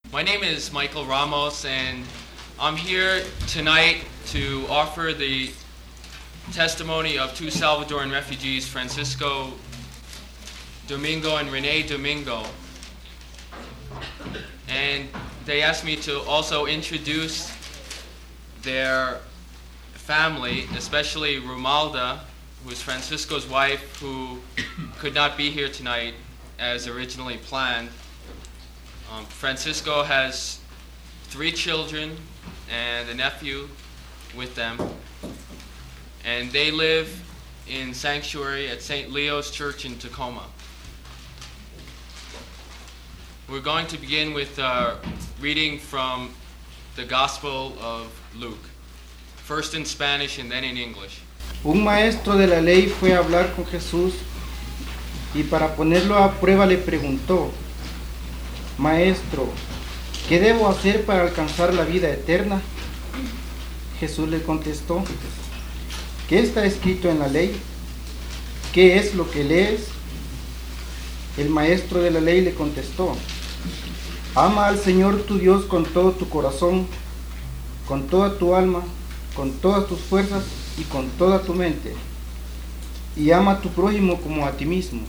My name is Michael Ramos, and I'm here tonight to offer the testimony of two Salvadoran refugees, Francisco Domingo and Rene Domingo. And they asked me to also introduce their family, especially Romalda, who is Francisco's wife, who could not be here tonight as originally planned. Francisco has 3 children and a nephew with them, and they live in sanctuary at St. Leo's Church in Tacoma. We're going to begin with reading from the Gospel of Luke, first in Spanish and then in English. Un maestro de la ley fue a hablar con Jesús y para ponerlo a prueba le preguntó: Maestro, ¿qué debo hacer para alcanzar la vida eterna? Jesús le contestó: ¿qué está escrito en la ley? ¿Qué es lo que lees? El maestro de la ley le contestó: ama al Señor tu Dios con todo tu corazón, con toda tu alma, con todas tus fuerzas y con toda tu mente, y ama a tu prójimo como a ti mismo.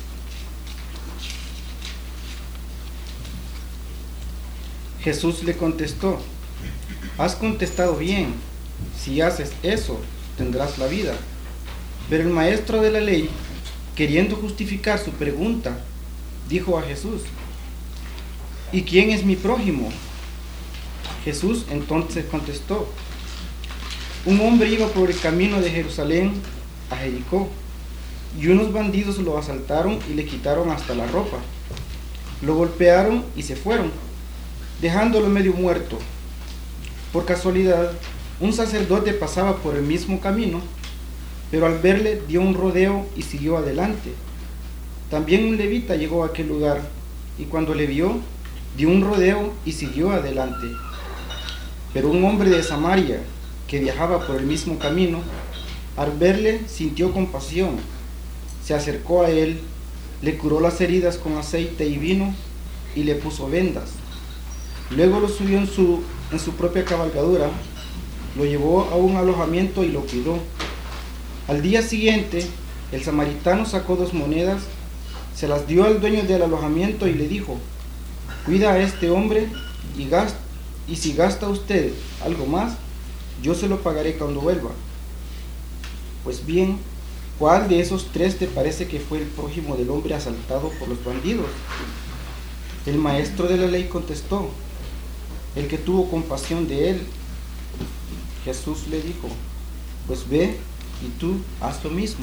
Jesús le contestó: has contestado bien, si haces eso, tendrás la vida. Pero el maestro de la ley, queriendo justificar su pregunta, dijo a Jesús: ¿y quién es mi prójimo? Jesús entonces contestó: un hombre iba por el camino de Jerusalén a Jericó, y unos bandidos lo asaltaron y le quitaron hasta la ropa. Lo golpearon y se fueron, dejándolo medio muerto. Por casualidad, un sacerdote pasaba por el mismo camino, pero al verle dio un rodeo y siguió adelante. También un levita llegó a aquel lugar, y cuando le vio, dio un rodeo y siguió adelante. Pero un hombre de Samaria, que viajaba por el mismo camino, al verle sintió compasión, se acercó a él, le curó las heridas con aceite y vino y le puso vendas. Luego lo subió en su propia cabalgadura, lo llevó a un alojamiento y lo cuidó. Al día siguiente, el samaritano sacó 2 monedas, se las dio al dueño del alojamiento y le dijo: cuida a este hombre y si gasta usted algo más, yo se lo pagaré cuando vuelva. Pues bien, ¿cuál de esos 3 te parece que fue el prójimo del hombre asaltado por los bandidos? El maestro de la ley contestó: el que tuvo compasión de él. Jesús le dijo: pues ve y tú haz lo mismo.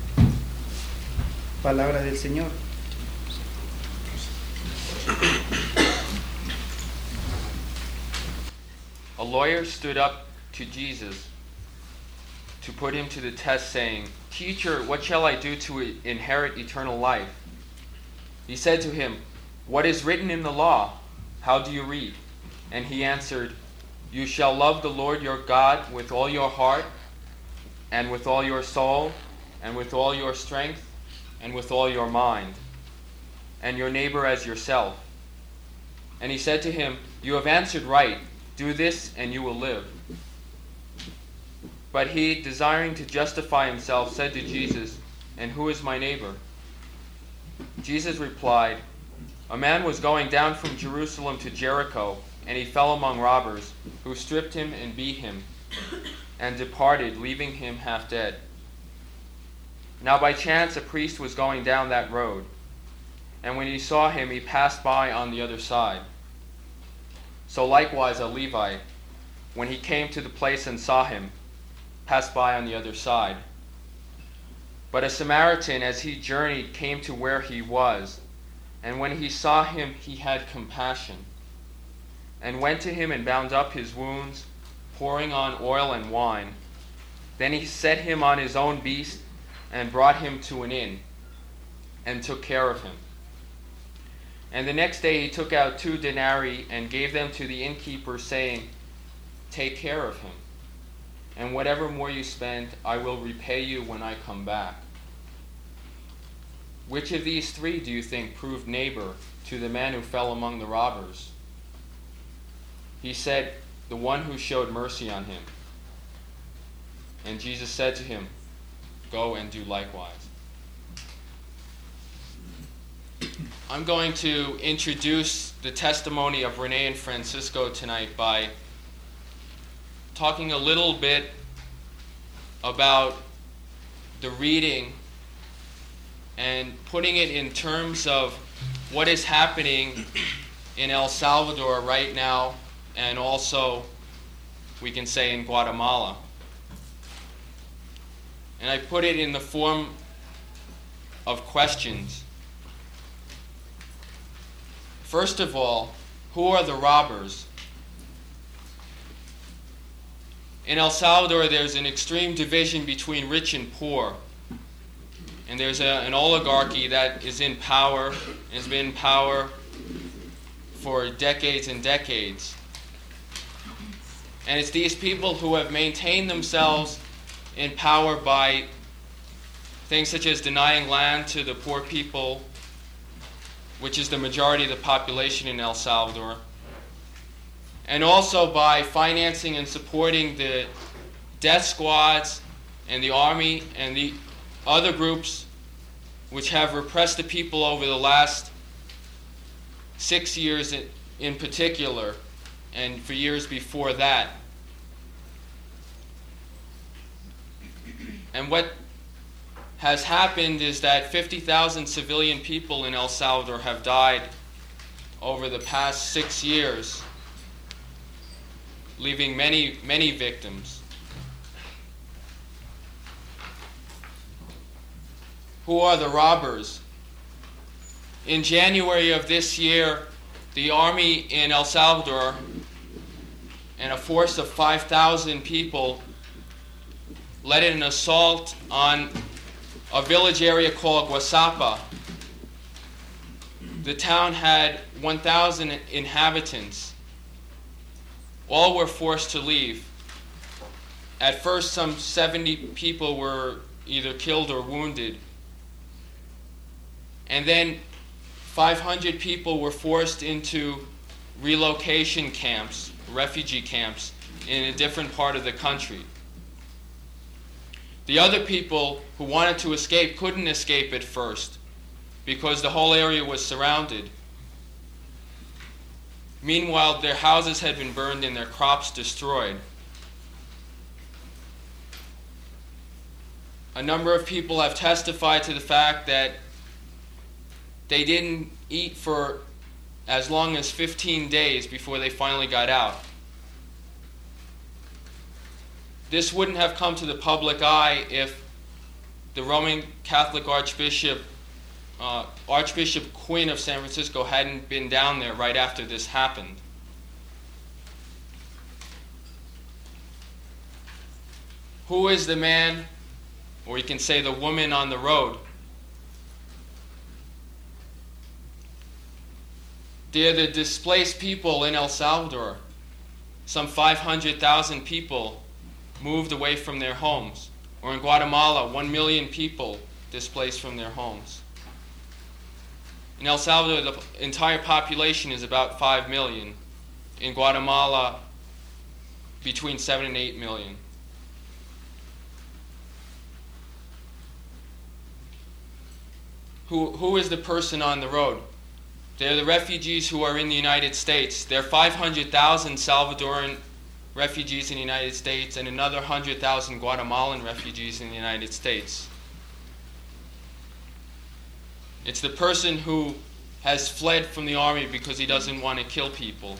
Palabra del Señor. A lawyer stood up to Jesus to put him to the test, saying, Teacher, what shall I do to inherit eternal life? He said to him, what is written in the law? How do you read? And he answered, you shall love the Lord your God with all your heart, and with all your soul, and with all your strength, and with all your mind, and your neighbor as yourself. And he said to him, you have answered right. Do this, and you will live. But he, desiring to justify himself, said to Jesus, and who is my neighbor? Jesus replied, a man was going down from Jerusalem to Jericho, and he fell among robbers, who stripped him and beat him, and departed, leaving him half dead. Now by chance a priest was going down that road, and when he saw him, he passed by on the other side. So likewise a Levite, when he came to the place and saw him, passed by on the other side. But a Samaritan, as he journeyed, came to where he was, and when he saw him, he had compassion, and went to him and bound up his wounds, pouring on oil and wine. Then he set him on his own beast, and brought him to an inn, and took care of him. And the next day he took out 2 denarii and gave them to the innkeeper, saying, take care of him, and whatever more you spend, I will repay you when I come back. Which of these 3 do you think proved neighbor to the man who fell among the robbers? He said, "The one who showed mercy on him." And Jesus said to him, "Go and do likewise." I'm going to introduce the testimony of Renee and Francisco tonight by talking a little bit about the reading and putting it in terms of what is happening in El Salvador right now, and also, we can say, in Guatemala. And I put it in the form of questions. First of all, who are the robbers? In El Salvador, there's an extreme division between rich and poor. And there's an oligarchy that is in power, and has been in power for decades and decades. And it's these people who have maintained themselves in power by things such as denying land to the poor people, which is the majority of the population in El Salvador, and also by financing and supporting the death squads and the army and the other groups which have repressed the people over the last 6 years in particular, and for years before that. And what has happened is that 50,000 civilian people in El Salvador have died over the past 6 years, leaving many, many victims. Who are the robbers? In January of this year, the army in El Salvador and a force of 5,000 people led an assault on a village area called Guasapa. The town had 1,000 inhabitants. All were forced to leave. At first, some 70 people were either killed or wounded. And then 500 people were forced into relocation camps, refugee camps, in a different part of the country. The other people who wanted to escape couldn't escape at first because the whole area was surrounded. Meanwhile, their houses had been burned and their crops destroyed. A number of people have testified to the fact that they didn't eat for as long as 15 days before they finally got out. This wouldn't have come to the public eye if the Roman Catholic Archbishop Quinn of San Francisco hadn't been down there right after this happened. Who is the man, or you can say the woman on the road? They're the displaced people in El Salvador. Some 500,000 people moved away from their homes. Or in Guatemala, 1 million people displaced from their homes. In El Salvador, the entire population is about 5 million. In Guatemala, between 7 and 8 million. Who is the person on the road? They're the refugees who are in the United States. There are 500,000 Salvadoran refugees in the United States and another 100,000 Guatemalan refugees in the United States. It's the person who has fled from the army because he doesn't want to kill people.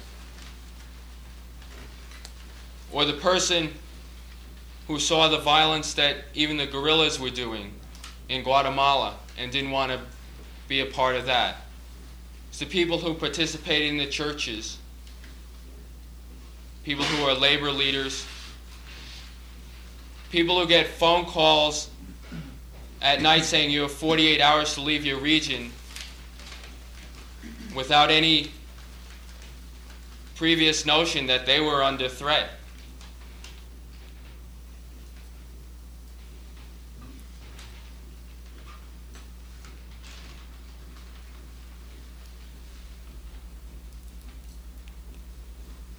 Or the person who saw the violence that even the guerrillas were doing in Guatemala and didn't want to be a part of that. It's the people who participate in the churches, people who are labor leaders, people who get phone calls at night saying you have 48 hours to leave your region without any previous notion that they were under threat.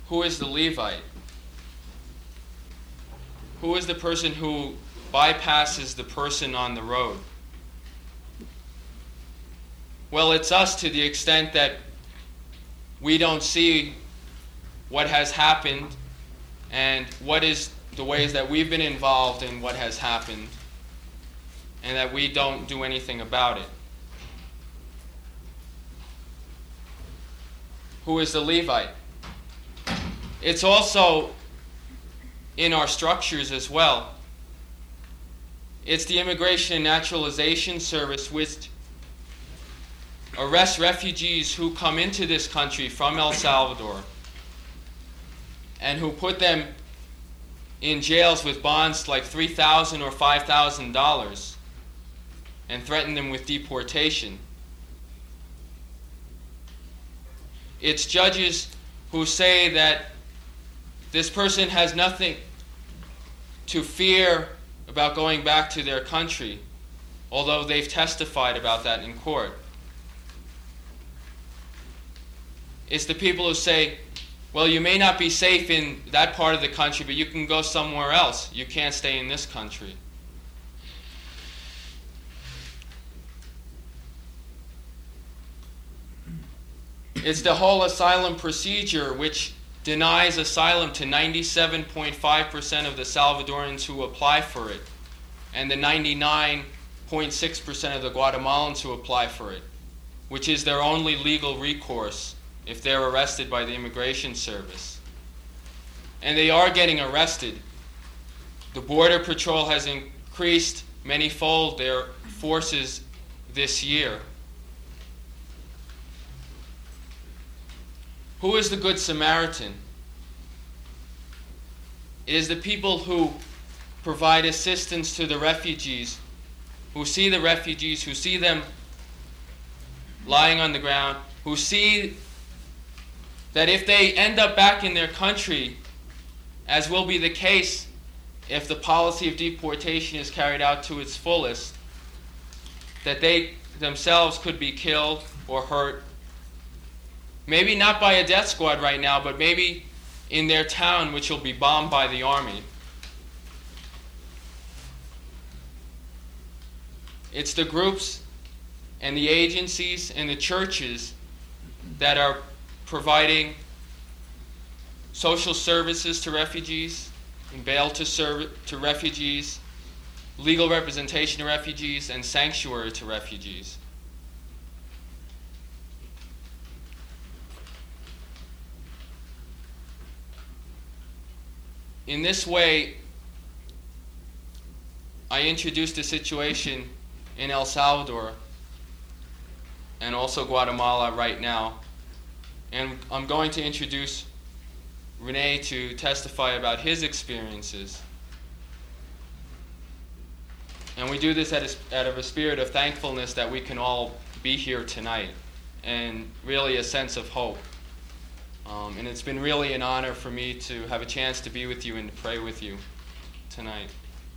Who is the Levite? Who is the person who bypasses the person on the road? Well, it's us, to the extent that we don't see what has happened and what is the ways that we've been involved in what has happened, and that we don't do anything about it. Who is the Levite? It's also in our structures as well. It's the Immigration and Naturalization Service, which arrests refugees who come into this country from El Salvador and who put them in jails with bonds like $3,000 or $5,000 and threaten them with deportation. It's judges who say that this person has nothing to fear about going back to their country, although they've testified about that in court. It's the people who say, well, you may not be safe in that part of the country, but you can go somewhere else. You can't stay in this country. It's the whole asylum procedure, which denies asylum to 97.5% of the Salvadorans who apply for it, and the 99.6% of the Guatemalans who apply for it, which is their only legal recourse if they're arrested by the Immigration Service. And they are getting arrested. The Border Patrol has increased many-fold their forces this year. Who is the Good Samaritan? It is the people who provide assistance to the refugees, who see the refugees, who see them lying on the ground, who see that if they end up back in their country, as will be the case if the policy of deportation is carried out to its fullest, that they themselves could be killed or hurt. Maybe not by a death squad right now, but maybe in their town, which will be bombed by the army. It's the groups and the agencies and the churches that are providing social services to refugees, and bail to refugees, legal representation to refugees, and sanctuary to refugees. In this way, I introduced a situation in El Salvador and also Guatemala right now. And I'm going to introduce Rene to testify about his experiences. And we do this out of a spirit of thankfulness that we can all be here tonight, and really a sense of hope. And it's been really an honor for me to have a chance to be with you and to pray with you tonight.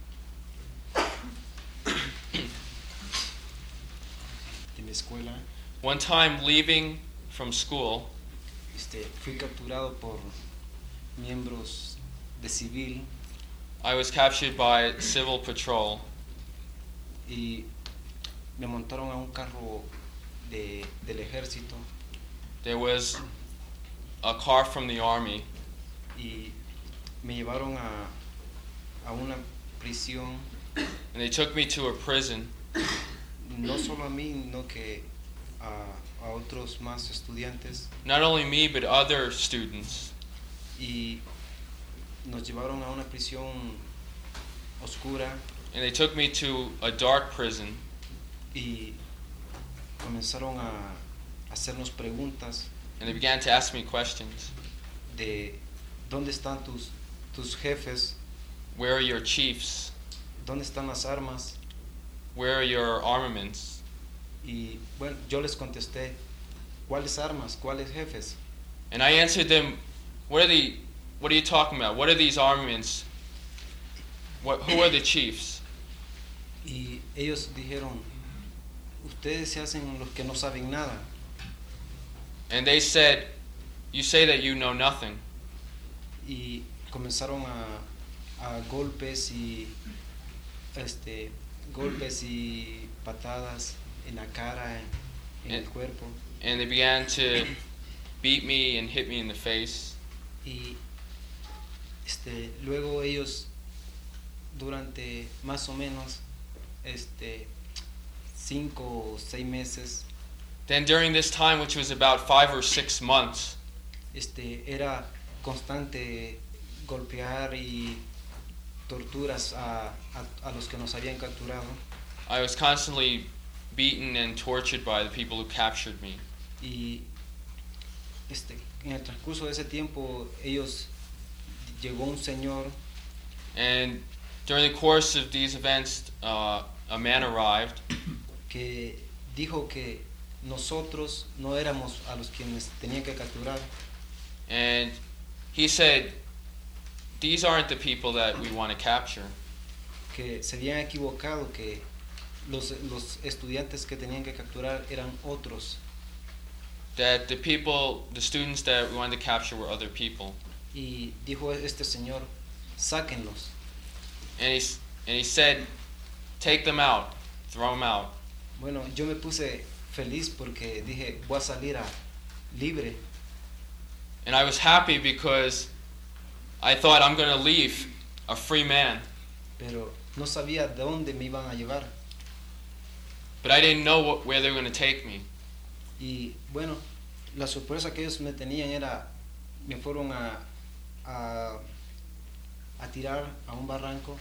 En la escuela, One time leaving from school, fui capturado por miembros de civil I was captured by Civil Patrol, y me montaron a un carro del ejército there was a car from the army, y me llevaron a una prisión, and they took me to a prison, no solo a mí, no que a otros más estudiantes, not only me but other students, y nos llevaron a una prisión oscura and they took me to a dark prison, y comenzaron a hacernos preguntas and they began to ask me questions. de dónde están tus jefes, Where are your chiefs? dónde están las armas, Where are your armaments? y bueno, yo les contesté, ¿cuáles armas? ¿Cuáles jefes? And I answered them, what are you talking about? What are these armaments? Who are the chiefs? Y ellos dijeron, ustedes se hacen los que no saben nada. And they said, you say that you know nothing. y comenzaron a golpes y golpes y patadas en la cara, en el cuerpo. And they began to beat me and hit me in the face. Y luego ellos durante más o menos 5 o 6 meses Then during this time, which was about 5 or 6 months, era constante golpear y torturas a los que nos habían capturado. I was constantly beaten and tortured by the people who captured me. Y en el transcurso de ese tiempo llegó un señor, And during the course of these events, a man arrived que dijo que nosotros no éramos a los quienes tenían que capturar, and he said, "These aren't the people that we want to capture. que se habían equivocado, que los estudiantes que tenían que capturar eran otros, That the students that we wanted to capture were other people." y dijo este señor, sáquenlos. And he said, "Take them out, throw them out." Bueno, yo me puse feliz porque dije, voy a salir libre. And I was happy because I thought I'm going to leave a free man. Pero no sabía de dónde me iban a llevar. But I didn't know where they were going to take me. Y bueno, la sorpresa que ellos me tenían me fueron a tirar a un barranco.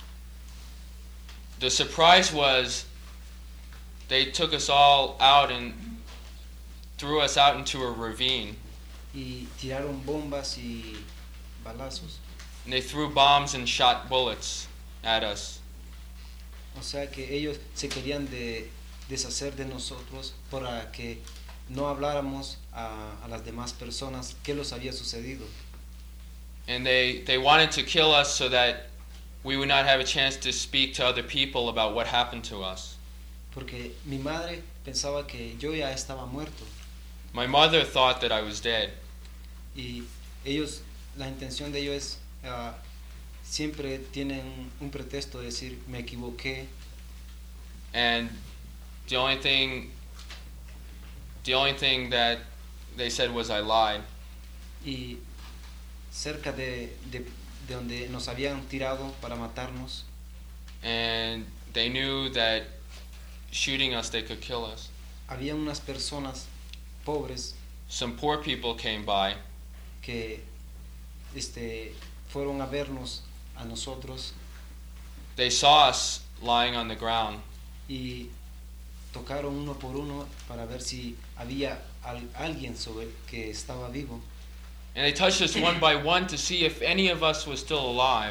The surprise was they took us all out and threw us out into a ravine. Y tiraron bombas y balazos. And they threw bombs and shot bullets at us. O sea que ellos se querían deshacer de nosotros para que no habláramos a las demás personas qué les había sucedido. And they wanted to kill us so that we would not have a chance to speak to other people about what happened to us. Porque mi madre pensaba que yo ya estaba muerto. My mother thought that I was dead. Y la intención de ellos es siempre tienen un pretexto de decir me equivoqué. And the only thing that they said was I lied. Y cerca de donde nos habían tirado para matarnos, And they knew that shooting us they could kill us. había unas personas pobres Some poor people came by que fueron a vernos a nosotros They saw us lying on the ground, y tocaron uno por uno para ver si había alguien sobre que estaba vivo. and they touched us one by one to see if any of us was still alive.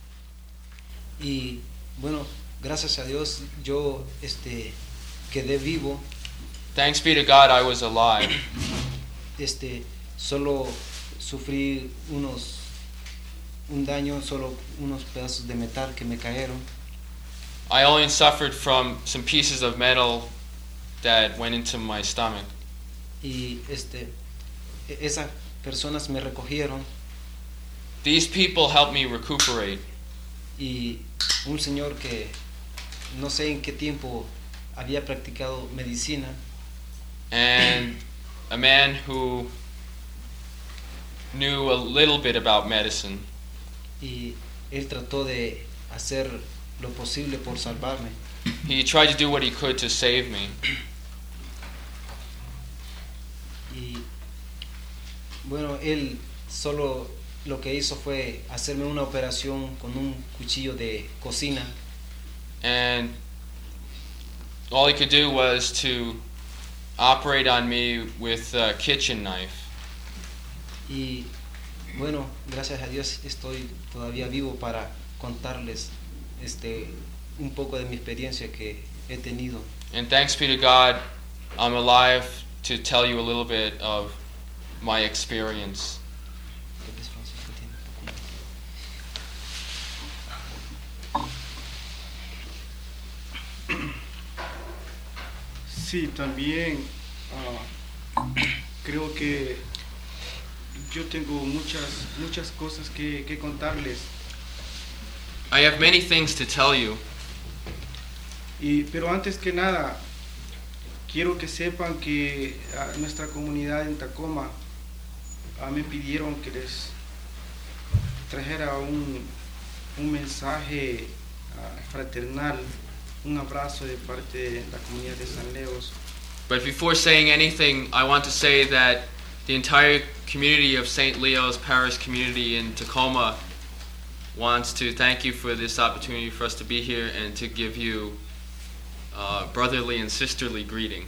Y bueno, gracias a Dios yo quedé vivo. Thanks be to God I was alive. Solo sufrí un daño, solo unos pedazos de metal que me cayeron. I only suffered from some pieces of metal that went into my stomach. Y esas personas me recogieron These people helped me recuperate. y un señor que no sé en qué tiempo había practicado medicina And a man who knew a little bit about medicine, y él trató de hacer lo posible por salvarme. he tried to do what he could to save me. Y bueno, él solo lo que hizo fue hacerme una operación con un cuchillo de cocina. And all he could do was to operate on me with a kitchen knife. Y bueno, gracias a Dios estoy todavía vivo para contarles un poco de mi experiencia que he tenido. And thanks be to God, I'm alive to tell you a little bit of my experience. Sí, también creo que yo tengo muchas cosas que contarles. I have many things to tell you. Pero antes que nada, quiero que sepan que nuestra comunidad en Tacoma me pidieron que les trajera un mensaje fraternal, un abrazo de parte de la comunidad de San Leos. But before saying anything, I want to say that the entire community of St. Leo's Parish Community in Tacoma wants to thank you for this opportunity for us to be here and to give you brotherly and sisterly greeting.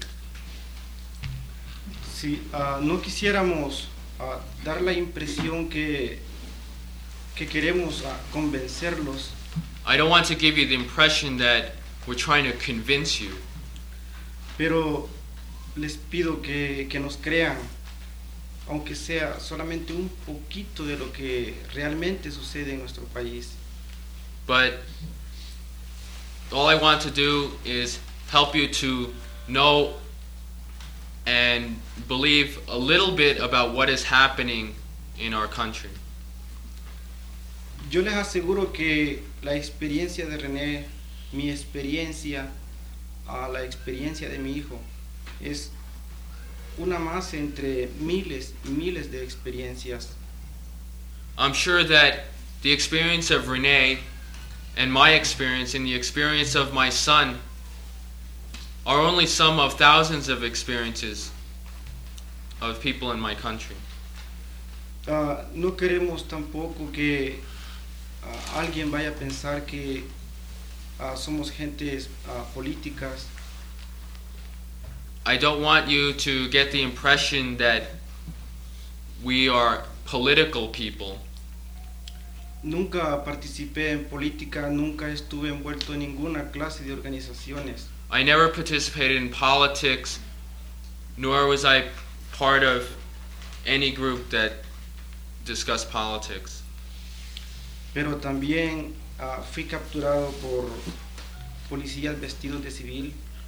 Si no quisiéramos dar la impresión que queremos convencerlos, I don't want to give you the impression that we're trying to convince you, pero les pido que nos crean, aunque sea solamente un poquito de lo que realmente sucede en nuestro país. but all I want to do is help you to know and believe a little bit about what is happening in our country. Yo les aseguro que la experiencia de René, mi experiencia, la experiencia de mi hijo, es una más entre miles y miles de experiencias. I'm sure that the experience of Renee and my experience and the experience of my son are only some of thousands of experiences of people in my country. No queremos tampoco que alguien vaya a pensar que somos gentes políticas. I don't want you to get the impression that we are political people. Nunca participé en política, nunca estuve envuelto en ninguna clase de organizaciones. I never participated in politics, nor was I part of any group that discussed politics. Pero también fui capturado por policías vestidos de civil.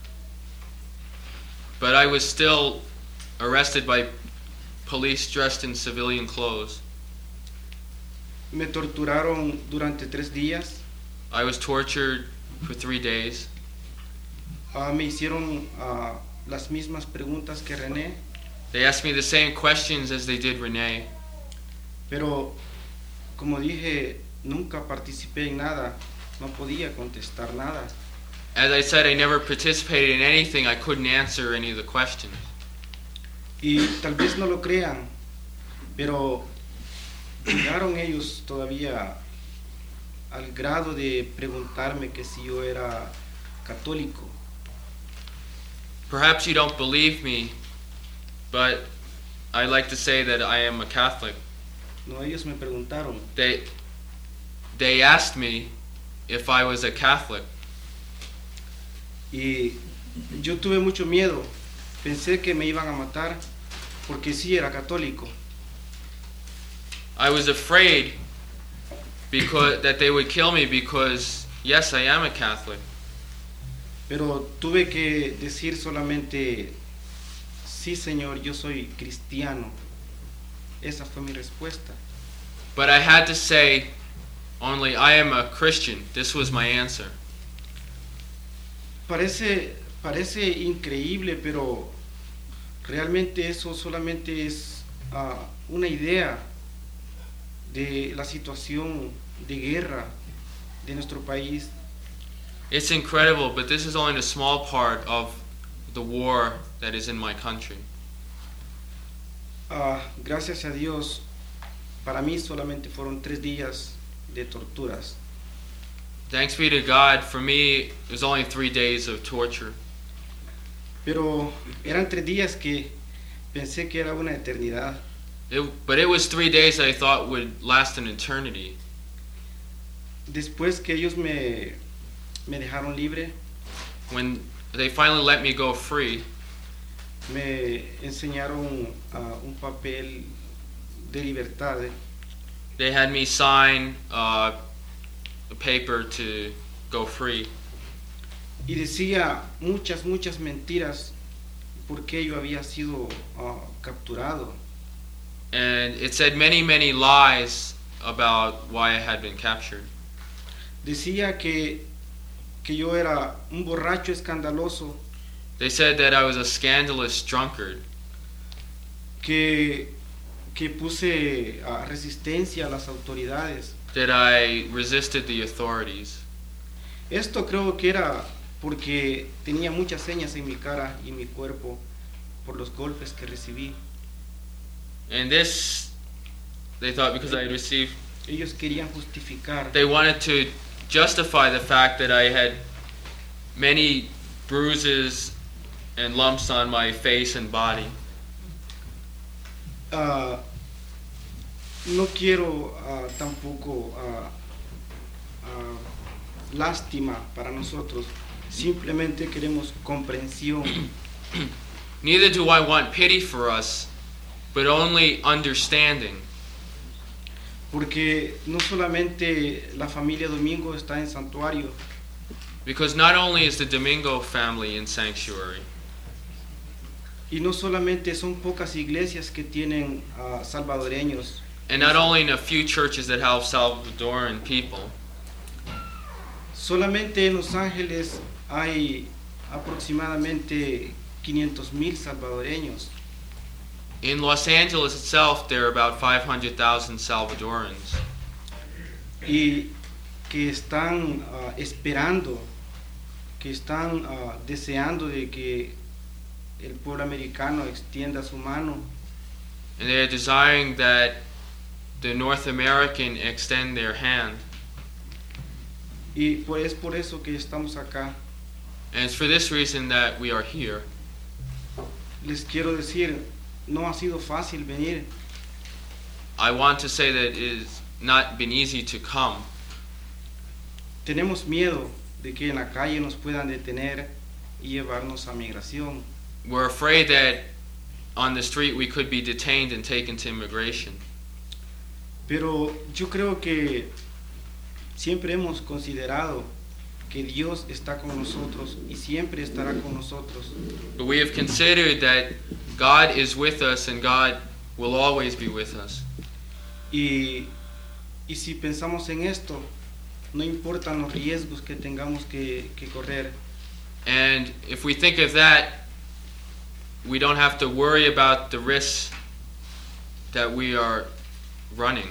But I was still arrested by police dressed in civilian clothes. Me torturaron durante 3 días. I was tortured for 3 days. Me hicieron las mismas preguntas que René, They asked me the same questions as they did Renee. pero como dije, nunca participé en nada, no podía contestar nada. As I said, I never participated in anything. I couldn't answer any of the questions. Y tal vez no lo crean, pero llegaron ellos todavía al grado de preguntarme que si yo era católico. Perhaps you don't believe me, but I like to say that I am a Catholic. No, ellos me preguntaron. They asked me if I was a Catholic. Y yo tuve mucho miedo. Pensé que me iban a matar porque sí era católico. I was afraid that they would kill me because, yes, I am a Catholic. Pero tuve que decir solamente, sí, Señor, yo soy cristiano. Esa fue mi respuesta. But I had to say only, I am a Christian. This was my answer. Parece increíble, pero realmente eso solamente es una idea de la situación de guerra de nuestro país. It's incredible, but this is only a small part of the war that is in my country. Gracias a Dios, para mí solamente fueron 3 días de torturas. Thanks be to God, for me, it was only 3 days of torture. Pero eran 3 días que pensé que era una eternidad. But it was 3 days I thought would last an eternity. Después que ellos me dejaron libre, When they finally let me go free, me enseñaron un papel de libertad. they had me sign a paper to go free. Y decía muchas mentiras porque yo había sido capturado. And it said many, many lies about why I had been captured. Decía que yo era un borracho escandaloso, They said that I was a scandalous drunkard, que puse resistencia a las autoridades. that I resisted the authorities. Esto creo que era porque tenía muchas señas en mi cara y mi cuerpo por los golpes que recibí. And this, they thought, because I had received, Ellos querían justificar they wanted to justify the fact that I had many bruises and lumps on my face and body. No quiero tampoco lástima para nosotros, simplemente queremos comprensión, Neither do I want pity for us, but only understanding. porque no solamente la familia Domingo está en santuario, Because not only is the Domingo family in sanctuary, y no solamente son pocas iglesias que tienen salvadoreños, and not only in a few churches that have Salvadoran people, solamente en Los Ángeles hay aproximadamente 500,000 salvadoreños. in Los Angeles itself there are about 500,000 Salvadorans Y que están esperando, que están deseando de que el pueblo americano extienda su mano and they are desiring that the North American extend their hand. y pues es por eso que estamos acá. And it's for this reason that we are here. Les quiero decir, no ha sido fácil venir, I want to say that it has not been easy to come. tenemos miedo de que en la calle nos puedan detener y llevarnos a migración. We're afraid that on the street we could be detained and taken to immigration. Pero yo creo que siempre hemos considerado que Dios está con nosotros y siempre estará con nosotros. But we have considered that God is with us and God will always be with us. Y si pensamos en esto, no importan los riesgos que tengamos que correr, And if we think of that, we don't have to worry about the risks that we are running.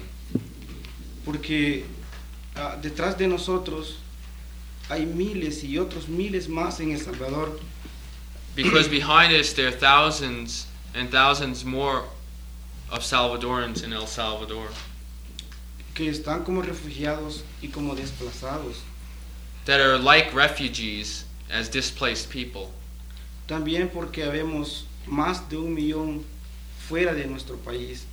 porque detrás de nosotros hay miles y otros miles más en El Salvador Because behind us there are thousands and thousands more of Salvadorans in El Salvador que están como refugiados y como desplazados. that are like refugees as displaced people. También porque habemos más de 1 millón fuera de nuestro país.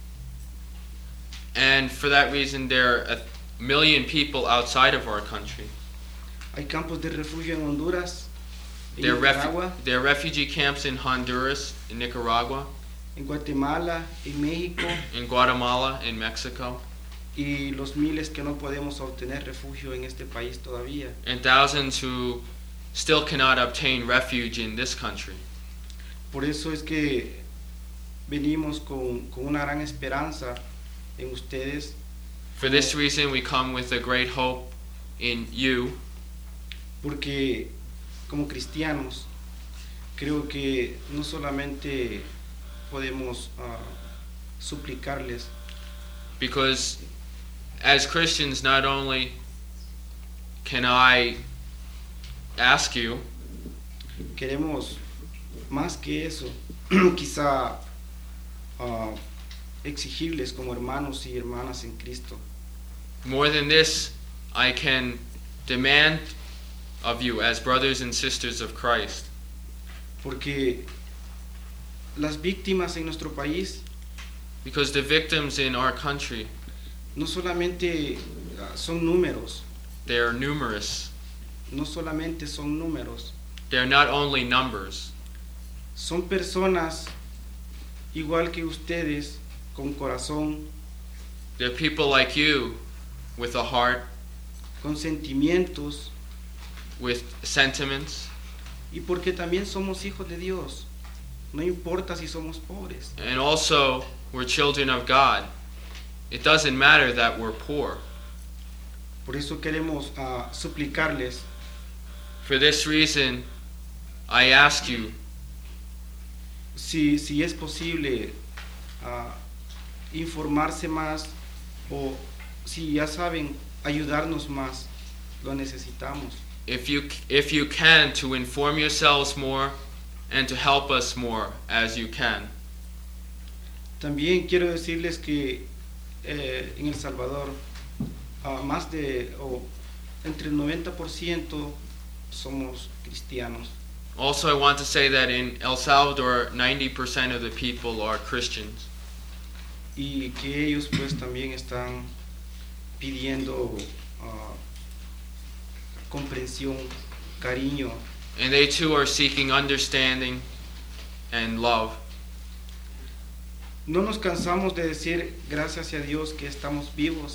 And for that reason there are 1 million people outside of our country. Hay campos de refugio en Honduras, en There are, Nicaragua, there are refugee camps in Honduras, in Nicaragua, en Guatemala, en México, in Guatemala, in Mexico, y los miles que no podemos obtener refugio en este país todavía. and thousands who still cannot obtain refuge in this country. Por eso es que venimos con una gran esperanza en ustedes, For this reason we come with a great hope in you, porque como cristianos creo que no solamente podemos suplicarles, because as Christians not only can I ask you, queremos más que eso, quizá exigirles como hermanos y hermanas en Cristo, more than this, I can demand of you as brothers and sisters of Christ, porque las víctimas en nuestro país because the victims in our country, no solamente son números, they are numerous. no solamente son números, They are not only numbers. son personas igual que ustedes, con corazón, They're people like you with a heart, con sentimientos, with sentiments, y porque también somos hijos de Dios, no importa si somos pobres, and also we're children of God. It doesn't matter that we're poor. Por eso queremos suplicarles. For this reason, I ask you, Si es posible informarse más, o si ya saben ayudarnos más, lo necesitamos. if you can, to inform yourselves more and to help us more as you can. También quiero decirles que en El Salvador entre el 90% somos cristianos. Also, I want to say that in El Salvador, 90% of the people are Christians. Y que ellos pues también están pidiendo comprensión, cariño. And they too are seeking understanding and love. No nos cansamos de decir gracias a Dios que estamos vivos.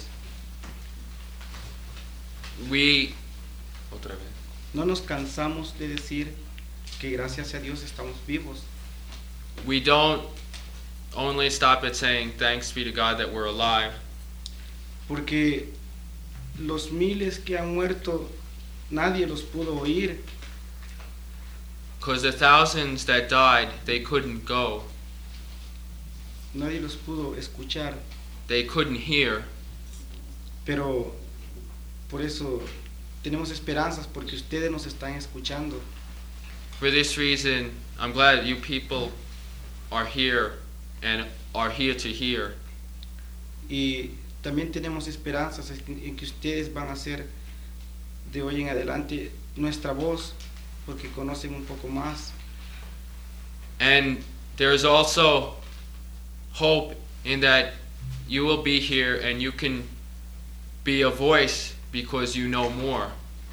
No nos cansamos de decir que gracias a Dios estamos vivos. We don't only stop at saying thanks be to God that we're alive. Porque los miles que han muerto, nadie los pudo oír. Because the thousands that died, they couldn't go. Nadie los pudo escuchar. They couldn't hear. Pero por eso tenemos esperanzas, porque ustedes nos están escuchando. For this reason, I'm glad that you people are here and are here to hear. Y también tenemos esperanzas en que ustedes van a ser de hoy en adelante nuestra voz, porque conocen un poco más. And there's also hope in that you will be here and you can be a voice because you know more.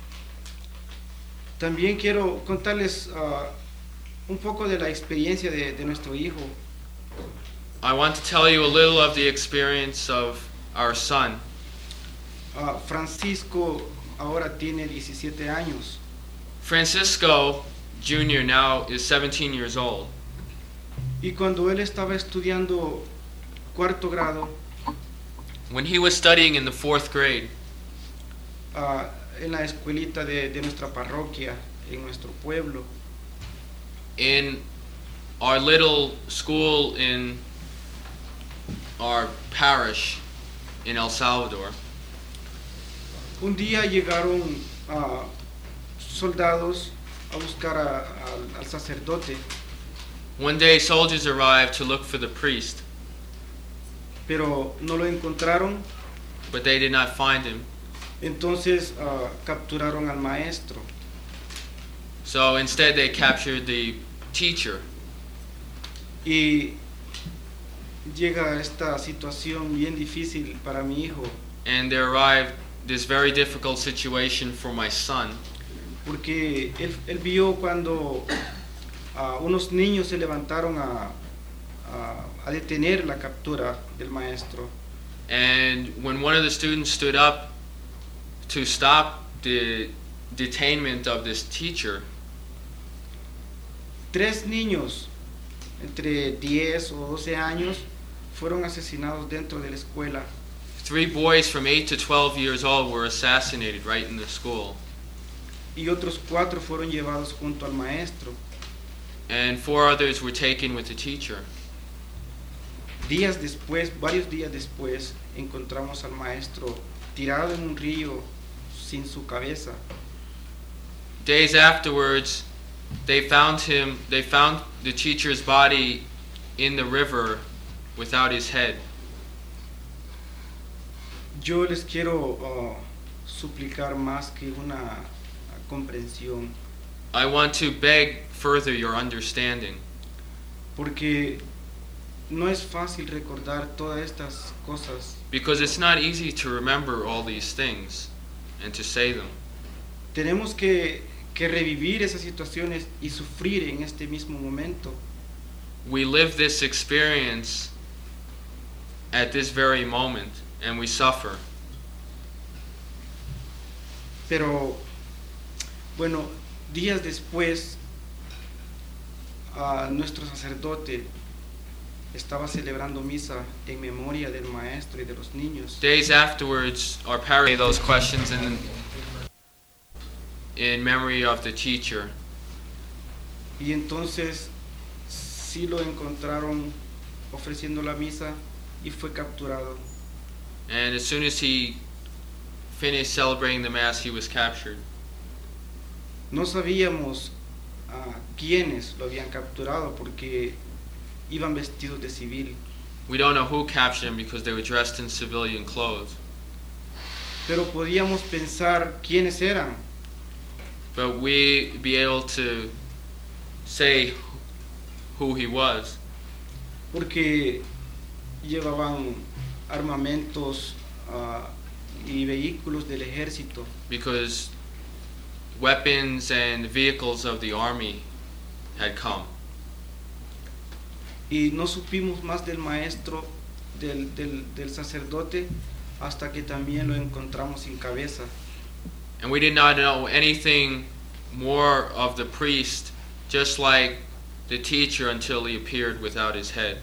También quiero contarles un poco de la experiencia de nuestro hijo. I want to tell you a little of the experience of our son. Francisco ahora tiene 17 años. Francisco Jr. now is 17 years old. Y cuando él estaba estudiando cuarto grado, When he was studying in the 4th grade, en la escuelita de nuestra parroquia, en nuestro pueblo, in our little school in our parish in El Salvador, un día llegaron soldados a buscar al sacerdote, one day soldiers arrived to look for the priest, pero no lo encontraron. but they did not find him. Entonces capturaron al maestro. So instead they captured the teacher. Y llega esta situación bien difícil para mi hijo, And there arrived this very difficult situation for my son, porque él vio cuando unos niños se levantaron a detener la captura del maestro. and when one of the students stood up to stop the detainment of this teacher, 3 niños entre 10 o 12 años fueron asesinados dentro de la escuela. 3 boys from 8 to 12 years old were assassinated right in the school, Y otros 4 fueron llevados junto al maestro. and 4 others were taken with the teacher. Varios días después, encontramos al maestro tirado en un río sin su cabeza. Days afterwards, they found the teacher's body in the river without his head. Yo les quiero suplicar más que una comprensión, I want to beg further your understanding, porque no es fácil recordar todas estas cosas. because it's not easy to remember all these things and to say them. Tenemos que revivir esas situaciones y sufrir en este mismo momento. We live this experience at this very moment, and we suffer. Pero, bueno, días después, nuestro sacerdote estaba celebrando misa en memoria del maestro y de los niños. Days afterwards, our parents those questions in memory of the teacher. Y entonces sí lo encontraron ofreciendo la misa y fue capturado. And as soon as he finished celebrating the Mass, he was captured. No sabíamos quiénes lo habían capturado porque iban vestidos de civil. We don't know who captured him because they were dressed in civilian clothes. Pero podíamos pensar quiénes eran. But we be able to say who he was. Porque llevaban armamentos y vehículos del ejército. Because weapons and vehicles of the army had come. Y no supimos más del maestro, del sacerdote, hasta que también lo encontramos sin cabeza. And we did not know anything more of the priest, just like the teacher, until he appeared without his head.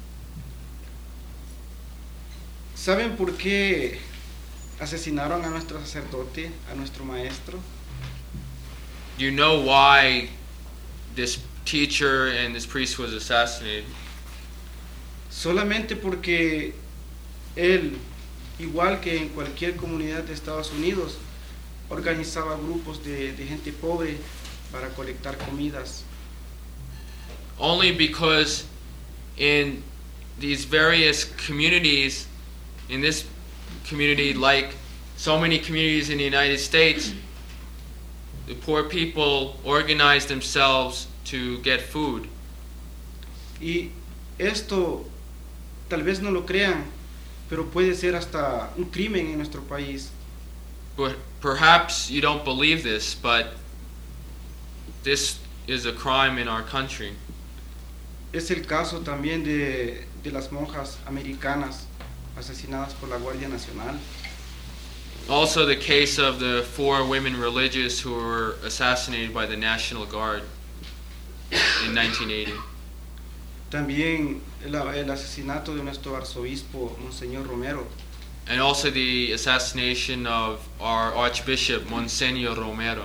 ¿Saben por qué asesinaron a nuestro sacerdote, a nuestro maestro? Do you know why this teacher and this priest was assassinated? Solamente porque él, igual que en cualquier comunidad de Estados Unidos, organizaba grupos de gente pobre para colectar comidas. Only because in these various communities, in this community, like so many communities in the United States, the poor people organize themselves to get food. Y esto, tal vez no lo crean, pero puede ser hasta un crimen en nuestro país. But perhaps you don't believe this, but this is a crime in our country. Es el caso también de las monjas americanas asesinadas por la Guardia Nacional. Also the case of the 4 women religious who were assassinated by the National Guard in 1980. También el asesinato de nuestro arzobispo, Monseñor Romero. And also the assassination of our Archbishop, Monseñor Romero.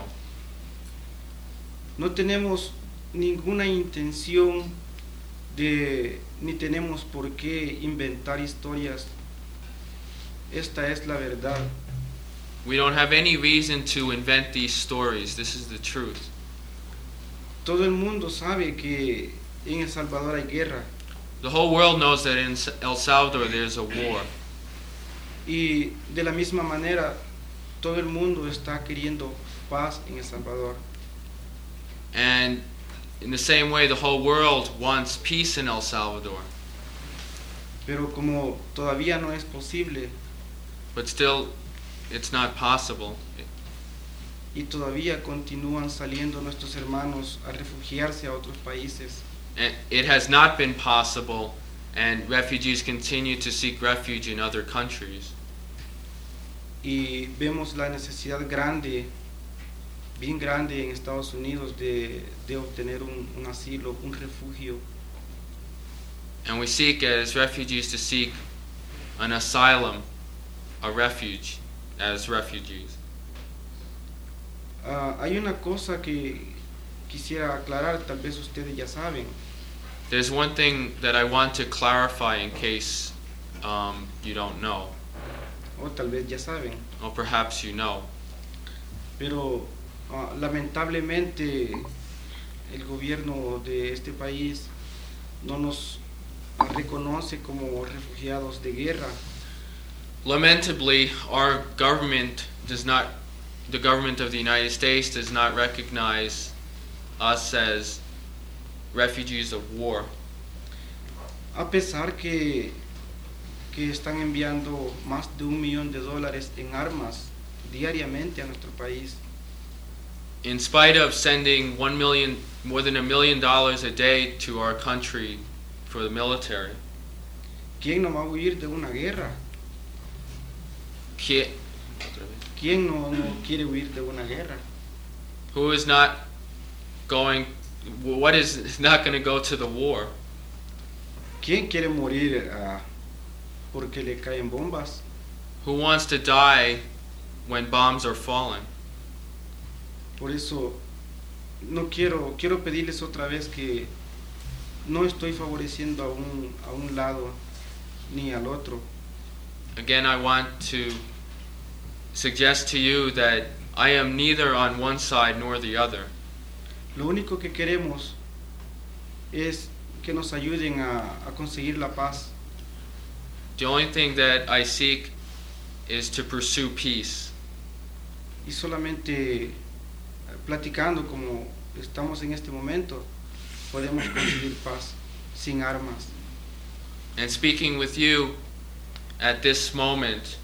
No tenemos ninguna intención ni tenemos por qué inventar historias. Esta es la verdad. We don't have any reason to invent these stories. This is the truth. Todo el mundo sabe que en El Salvador hay guerra. The whole world knows that in El Salvador there's a war. Y de la misma manera, todo el mundo está queriendo paz en El Salvador. And in the same way, the whole world wants peace in El Salvador. Pero como todavía no es posible, But still, it's not possible. y todavía continúan saliendo nuestros hermanos a refugiarse a otros países, And it has not been possible, and refugees continue to seek refuge in other countries. y vemos la necesidad grande, bien grande en Estados Unidos de obtener un asilo, un refugio. And we seek as refugees to seek an asylum, a refuge as refugees. Hay una cosa que quisiera aclarar, tal vez ustedes ya saben. There's one thing that I want to clarify in case you don't know, O tal vez ya saben, or perhaps you know. pero lamentablemente el gobierno de este país no nos reconoce como refugiados de guerra. Lamentably, our government the government of the United States does not recognize us as refugees of war. A pesar que están enviando más de $1 million en armas diariamente a nuestro país. In spite of sending more than $1 million a day to our country for the military, ¿Quién no va a huir de una guerra? ¿Quién no quiere huir de una guerra? what is not going to go to the war? ¿Quién quiere morir porque le caen bombas? Who wants to die when bombs are falling? Por eso no quiero pedirles otra vez que no estoy favoreciendo a un lado ni al otro. Again, I want to suggest to you that I am neither on one side nor the other. Lo único que queremos es que nos ayuden a conseguir la paz. The only thing that I seek is to pursue peace. Y solamente platicando como estamos en este momento, podemos conseguir paz sin armas. And speaking with you at this moment,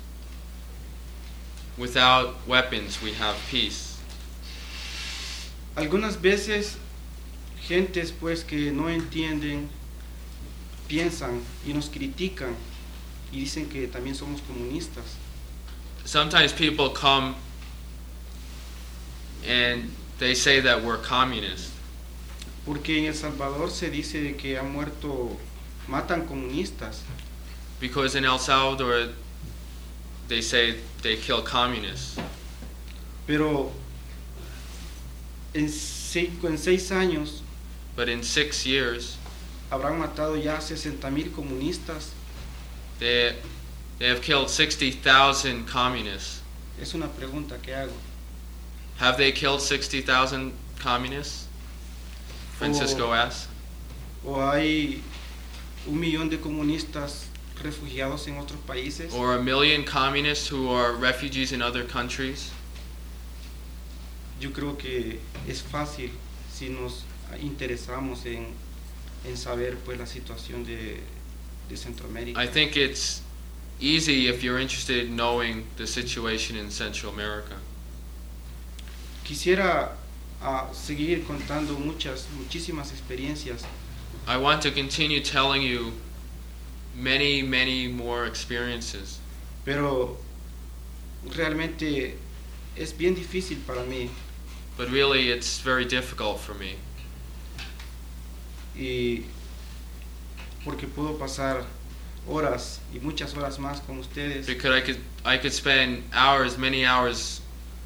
without weapons, we have peace. Algunas veces, gentes pues que no entienden, piensan y nos critican y dicen que también somos comunistas. Sometimes people come and they say that we're communists. Porque en El Salvador se dice de que matan comunistas. Because in El Salvador, they say they kill communists. Pero en 6 años But in 6 years, habrán matado ya 60,000 comunistas. they have killed 60,000 communists. Es una pregunta que hago. Have they killed 60,000 communists? Francisco asked. ¿O hay 1,000,000 de comunistas refugiados en otros países? Or 1,000,000 communists who are refugees in other countries? Yo creo que es fácil si nos interesamos en saber pues la situación de Centroamérica. I think it's easy if you're interested in knowing the situation in Central America. Quisiera seguir contando muchísimas experiencias, I want to continue telling you many, many more experiences. pero realmente es bien difícil para mí But really, it's very difficult for me. y porque puedo pasar horas y muchas horas más con ustedes, Because I could spend hours, many hours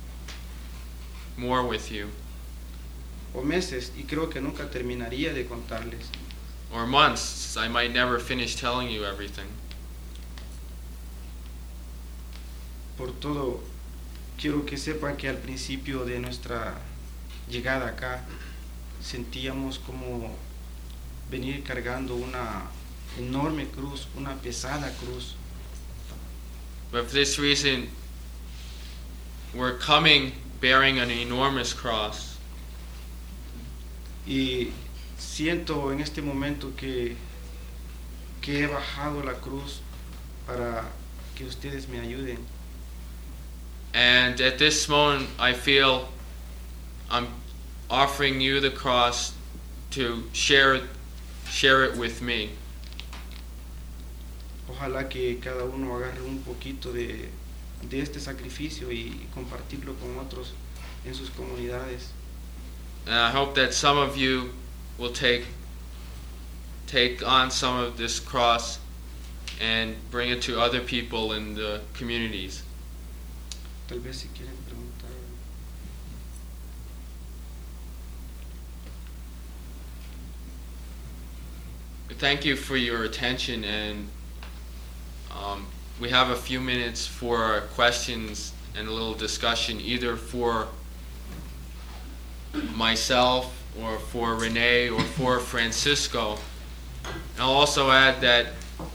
more with you. o meses, y creo que nunca terminaría de contarles. Or months. I might never finish telling you everything. Por todo, quiero que sepan que al principio de nuestra llegada acá sentíamos como venir cargando una enorme cruz, una pesada cruz. But for this reason, we're coming bearing an enormous cross. Y siento en este momento que he bajado la cruz para que ustedes me ayuden. And at this moment, I feel I'm offering you the cross to share it with me. Ojalá que cada uno agarre un poquito de este sacrificio y compartirlo con otros en sus comunidades. And I hope that some of you will take on some of this cross and bring it to other people in the communities. Tal vez si quieren preguntar. Thank you for your attention, and we have a few minutes for questions and a little discussion, either for myself or for Renee or for Francisco. And I'll also add that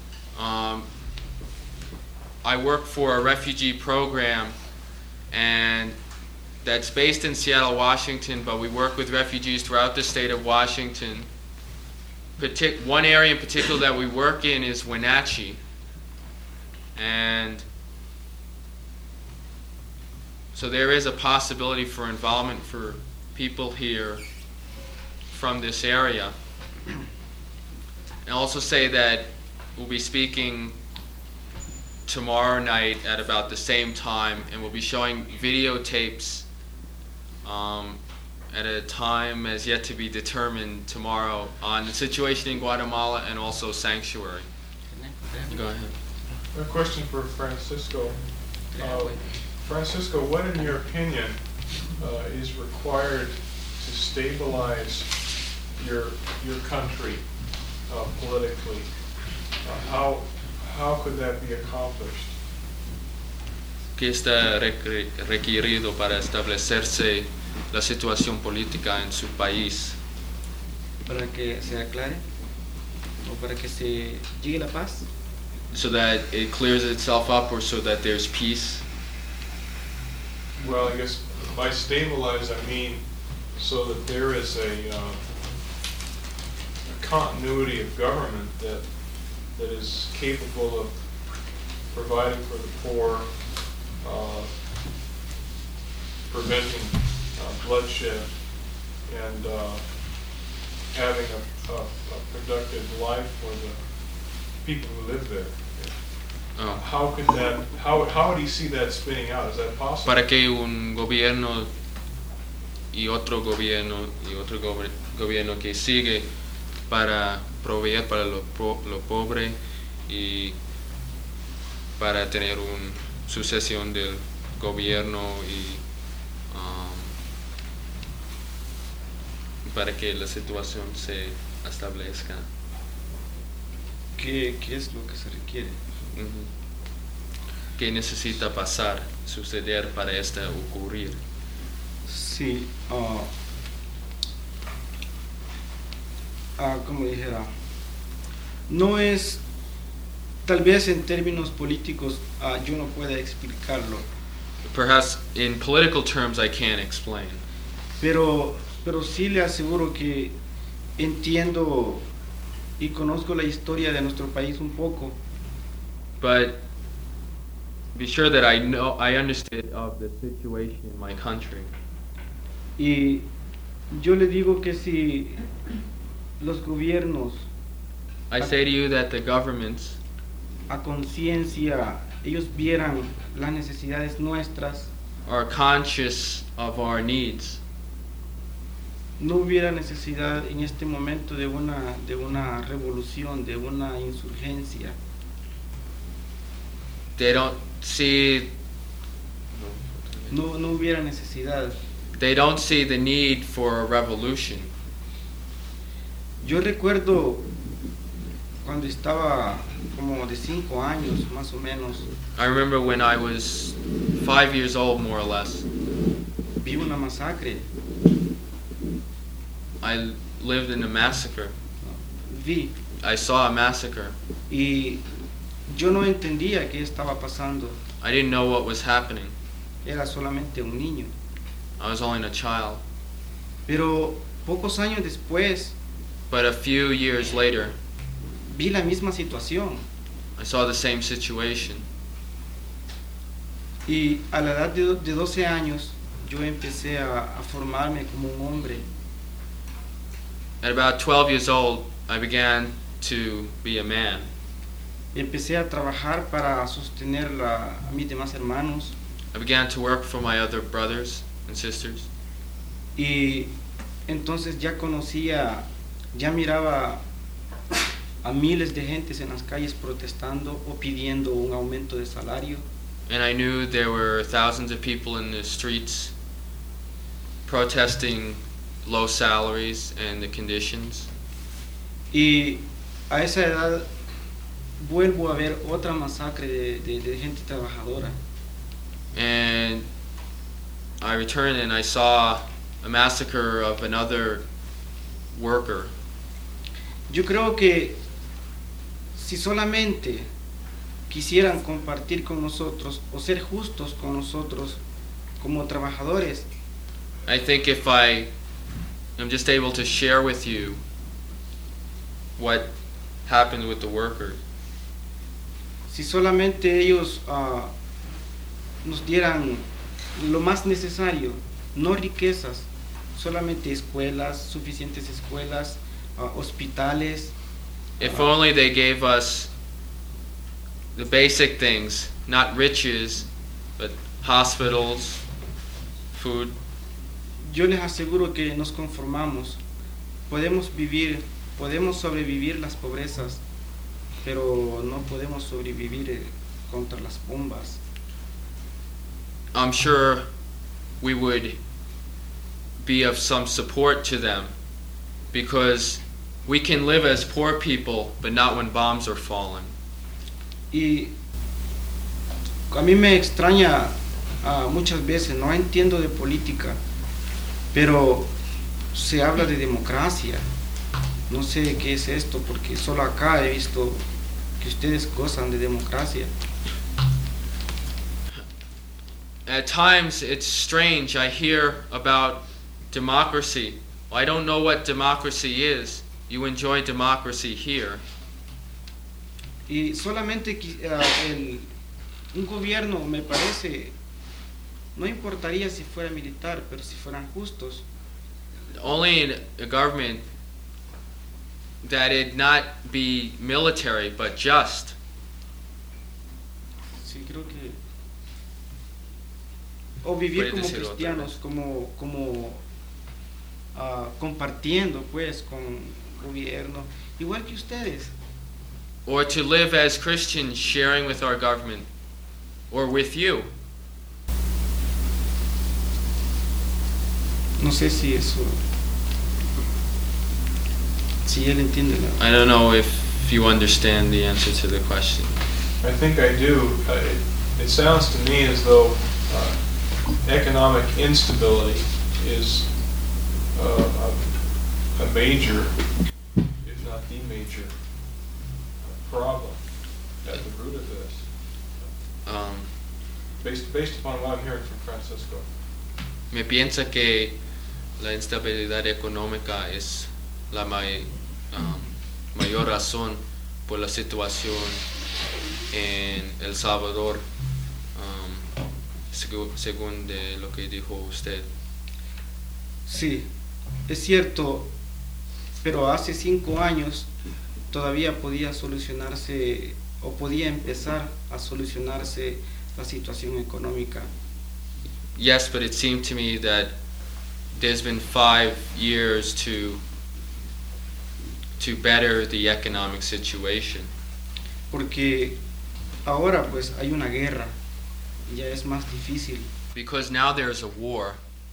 I work for a refugee program, and that's based in Seattle, Washington, but we work with refugees throughout the state of Washington. One area in particular that we work in is Wenatchee, and so there is a possibility for involvement for people here from this area. And also say that we'll be speaking tomorrow night at about the same time, and we'll be showing videotapes at a time as yet to be determined tomorrow on the situation in Guatemala and also sanctuary. Go ahead. A question for Francisco. Francisco, what in your opinion is required to stabilize your country politically? How could that be accomplished? ¿Qué está requerido para establecerse la situación política en su país? Para que se aclare o para que se llegue la paz. So that it clears itself up, or so that there's peace? Well, I guess by stabilize I mean so that there is a continuity of government that is capable of providing for the poor, preventing bloodshed, and having a productive life for the people who live there. Oh. How would he see that spinning out? Is that possible? Para que un gobierno y otro gobierno gobierno que sigue para proveer para lo pobre y para tener una sucesión del gobierno y para que la situación se establezca. ¿Qué es lo que se requiere? ¿Qué necesita pasar, suceder para esto ocurrir? Sí, como dijera, no es, tal vez en términos políticos yo no pueda explicarlo, Perhaps in political terms I can't explain, pero sí le aseguro que entiendo y conozco la historia de nuestro país un poco. but be sure that I understand of the situation in my country. Y yo le digo que si los gobiernos I say to you that the governments, a conciencia ellos vieran las necesidades nuestras, are conscious of our needs, no hubiera necesidad en este momento de una revolución, de una insurgencia. they don't see No hubiera necesidad. the need for a revolution. Yo recuerdo cuando estaba como de 5 años más o menos, I remember when I was 5 years old, more or less. vi una masacre, I lived in a massacre. I saw a massacre. y yo no entendía qué estaba pasando, I didn't know what was happening. era solamente un niño. I was only a child. Pero pocos años después But a few years later, vi la misma situación I saw the same situation. y a la edad de 12 años yo empecé a formarme como un hombre. At about 12 years old, I began to be a man. Empecé a trabajar para sostener a mis demás hermanos I began to work for my other brothers and sisters. y entonces ya miraba a miles de gentes en las calles protestando o pidiendo un aumento de salario. And I knew there were thousands of people in the streets protesting low salaries and the conditions. Y a esa edad vuelvo a ver otra masacre de gente trabajadora. And I returned and I saw a massacre of another worker. Yo creo que si solamente quisieran compartir con nosotros o ser justos con nosotros como trabajadores, I think if I am just able to share with you what happened with the workers, si solamente ellos nos dieran lo más necesario, no riquezas, solamente escuelas, suficientes escuelas, hospitales, if only they gave us the basic things, not riches, but hospitals, food. yo les aseguro que nos conformamos. Podemos sobrevivir las pobrezas, pero no podemos sobrevivir contra las bombas. I'm sure we would be of some support to them because we can live as poor people, but not when bombs are falling. Y a mí me extraña muchas veces, no entiendo de política, pero se habla de democracia. No sé qué es esto, porque solo acá he visto que ustedes gozan de democracia. At times it's strange. I hear about democracy. I don't know what democracy is. You enjoy democracy here. Y solamente un gobierno, me parece, no importaría si fuera militar, pero si fueran justos. Only in a government that it not be military but just. Sí, creo que o vivir como cristianos, como compartiendo pues con gobierno, igual que ustedes. Or to live as Christians, sharing with our government, or with you. No sé si eso, si él entiende la. I don't know if you understand the answer to the question. I think I do. It sounds to me as though economic instability is a major, if not the major, problem at the root of this. Based upon what I'm hearing from Francisco. Me piensa que la instabilidad económica es la mayor razón por la situación en El Salvador, según de lo que dijo usted. Sí, es cierto, pero hace 5 años todavía podía solucionarse o podía empezar a solucionarse la situación económica. Yes, but it seemed to me that there's been 5 years to better the economic situation. Porque ahora pues hay una guerra, ya es más difícil. Because now there's a war.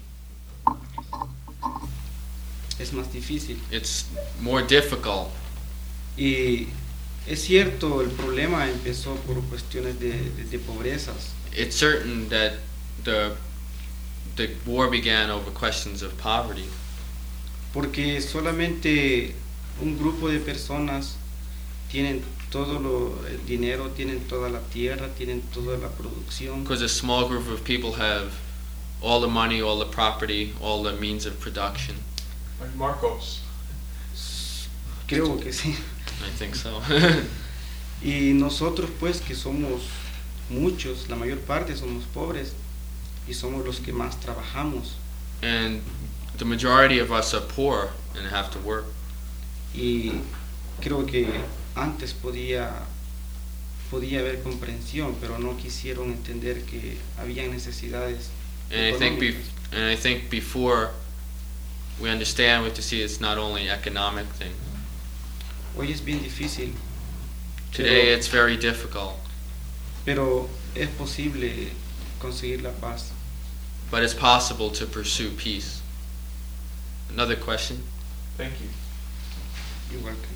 Es más difícil. It's more difficult. Y es cierto, el problema empezó por cuestiones de pobrezas. It's certain that the war began over questions of poverty. Porque solamente un grupo de personas tienen todo el dinero, tienen toda la tierra, tienen toda la producción. Because a small group of people have all the money, all the property, all the means of production. Like Marcos. Creo que sí. I think so. Y nosotros pues que somos muchos, la mayor parte somos pobres y somos los que más trabajamos. And the majority of us are poor and have to work. Y creo que antes podía haber comprensión, pero no quisieron entender que había necesidades económicas. And I think before we understand, we have to see it's not only an economic thing. Hoy es bien difícil. Today it's very difficult. Pero es posible conseguir la paz. But it's possible to pursue peace. Another question? Thank you. You're welcome.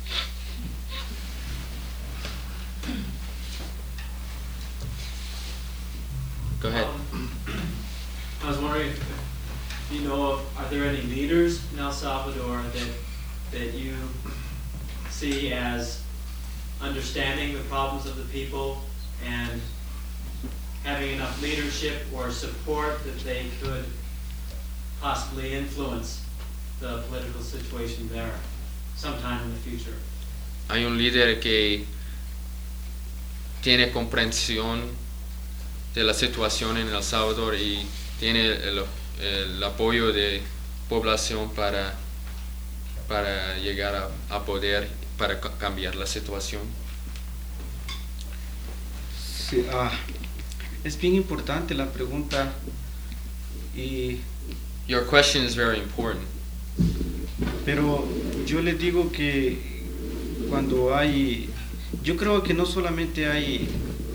Go ahead. I was wondering if you know are there any leaders in El Salvador that you see as understanding the problems of the people and having enough leadership or support that they could possibly influence the political situation there sometime in the future? Hay un líder que tiene comprensión de la situación en El Salvador y tiene el apoyo de población para llegar a poder, para cambiar la situación. Sí, es bien importante la pregunta y Your question is very important. Pero yo les digo que cuando hay, yo creo que no solamente hay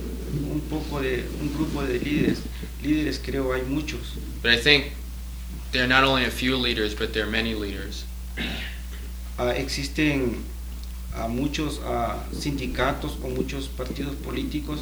un grupo de líderes creo hay muchos. But I think there are not only a few leaders, but there are many leaders. Existen muchos sindicatos o muchos partidos políticos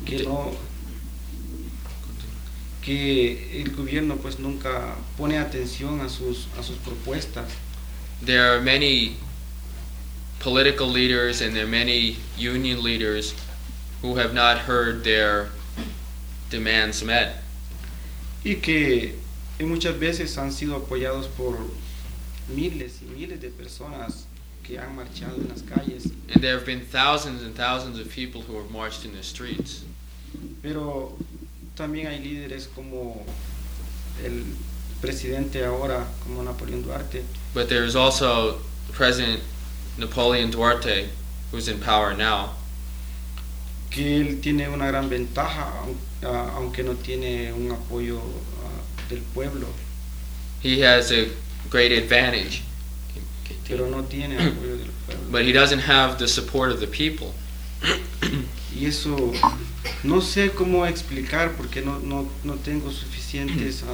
que el gobierno pues nunca pone atención a sus propuestas. There are many political leaders and there are many union leaders who have not heard their demands met. Y que muchas veces han sido apoyados por miles y miles de personas que han marchado en las calles. And there have been thousands and thousands of people who have marched in the streets. Pero también hay líderes como el presidente ahora, como Napoleón Duarte, But there is also President Napoleon Duarte, who's in power now, que él tiene una gran ventaja, aunque no tiene un apoyo del pueblo, he has a great advantage, pero no tiene apoyo del pueblo. but he doesn't have the support of the people. Y eso no sé cómo explicar porque no tengo suficientes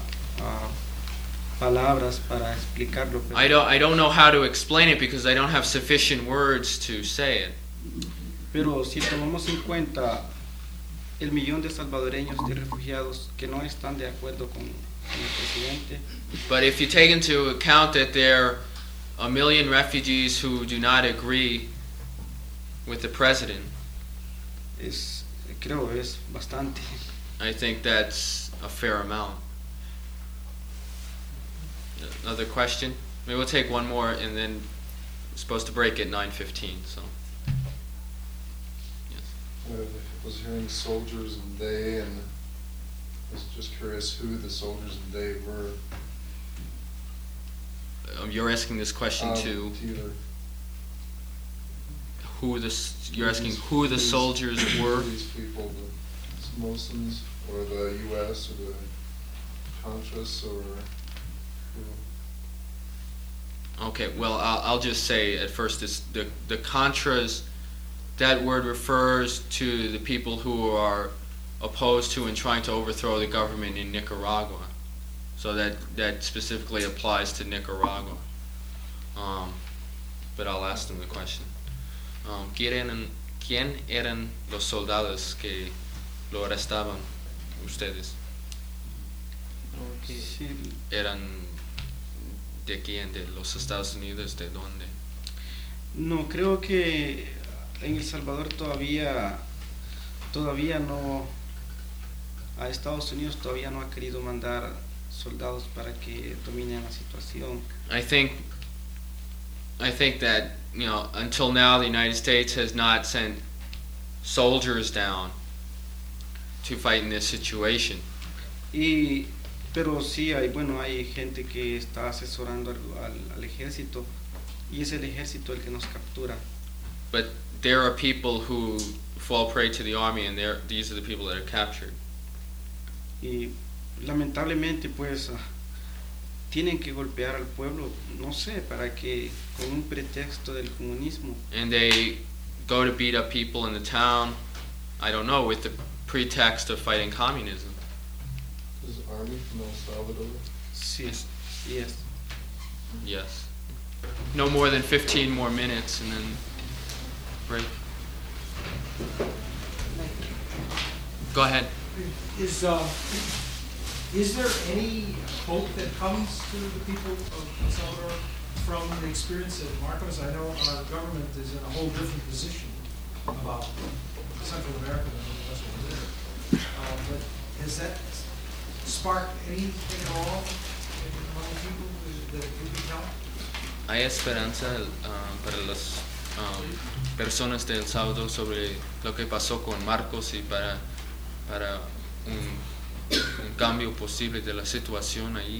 palabras para explicarlo. I don't know how to explain it because I don't have sufficient words to say it. Pero si tomamos en cuenta el millón de salvadoreños de refugiados que no están de acuerdo con el presidente, But if you take into account that there are 1 million refugees who do not agree with the president, creo es bastante. I think that's a fair amount. Another question? Maybe we'll take one more and then we're supposed to break at 9:15. So. I was hearing soldiers and they, and I was just curious who the soldiers and they were. You're asking this question to either. You're asking who the soldiers were? These people, the Moslems or the U.S. or the Contras or who? Okay, well, I'll just say at first the Contras. That word refers to the people who are opposed to and trying to overthrow the government in Nicaragua. So that specifically applies to Nicaragua. But I'll ask them the question. ¿Quién eran los soldados que lo arrestaban ustedes? Sí. ¿Eran de quién? ¿De los Estados Unidos? ¿De dónde? No, creo que en El Salvador todavía no, a Estados Unidos todavía no ha querido mandar soldados para que dominen la situación. I think that, until now the United States has not sent soldiers down to fight in this situation. Pero sí hay gente que está asesorando al ejército y es el ejército el que nos captura. But there are people who fall prey to the army, and these are the people that are captured. Y lamentablemente pues tienen que golpear al pueblo, no sé, para que con un pretexto del comunismo. And they go to beat up people in the town, I don't know, with the pretext of fighting communism. Is the army from El Salvador? Sí, yes. Yes. No more than 15 more minutes and then break. Go ahead. Is there any hope that comes to the people of El Salvador from the experience of Marcos? I know our government is in a whole different position about Central America than it was over there. But has that sparked anything at all among people that you can tell? ¿Hay esperanza para las personas de El Salvador sobre lo que pasó con Marcos y para un cambio posible de la situación allí?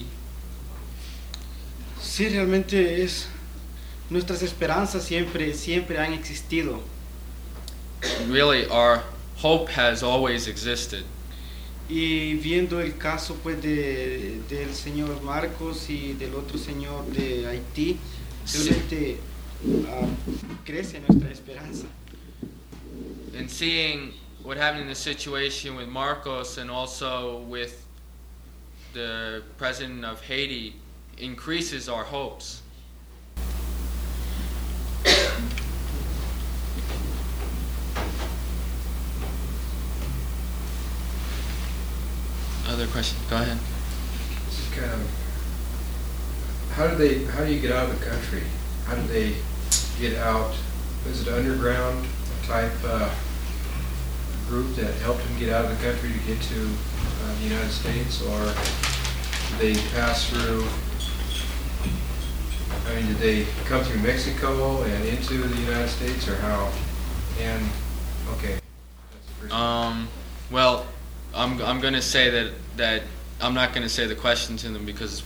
Sí, realmente nuestras esperanzas siempre han existido. Really, our hope has always existed. Y viendo el caso pues del señor Marcos y del otro señor de Haití, realmente crece nuestra esperanza. And seeing what happened in the situation with Marcos and also with the president of Haiti increases our hopes. Other question? Go ahead. This is kind of, how do you get out of the country? How do they get out? Is it underground type group that helped them get out of the country to get to the United States, or did they pass through? I mean, did they come through Mexico and into the United States, or how? And okay, that's the first. Well, I'm going to say that I'm not going to say the question to them because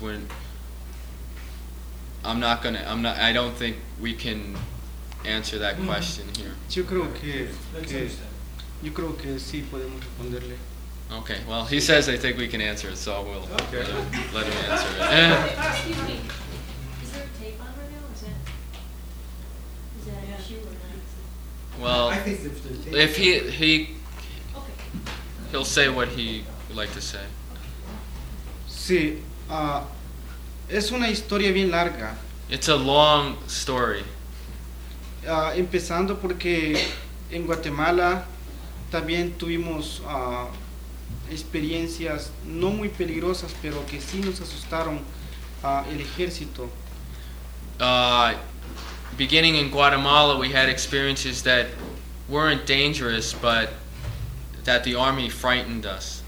I don't think we can answer that question here. Yo creo que Let's understand. yo creo que sí podemos responderle. Okay, well, he says they think we can answer it, so we'll Okay. let him answer it. Excuse me, is there tape on right now, is that an issue or not? Well, I think if the tape- if Okay. he'll say what he would like to say. Sí, es una historia bien larga. It's a long story. Empezando porque en Guatemala también tuvimos experiencias no muy peligrosas, pero que sí nos asustaron el ejército. Beginning in Guatemala, we had experiences that weren't dangerous, but that the army frightened us.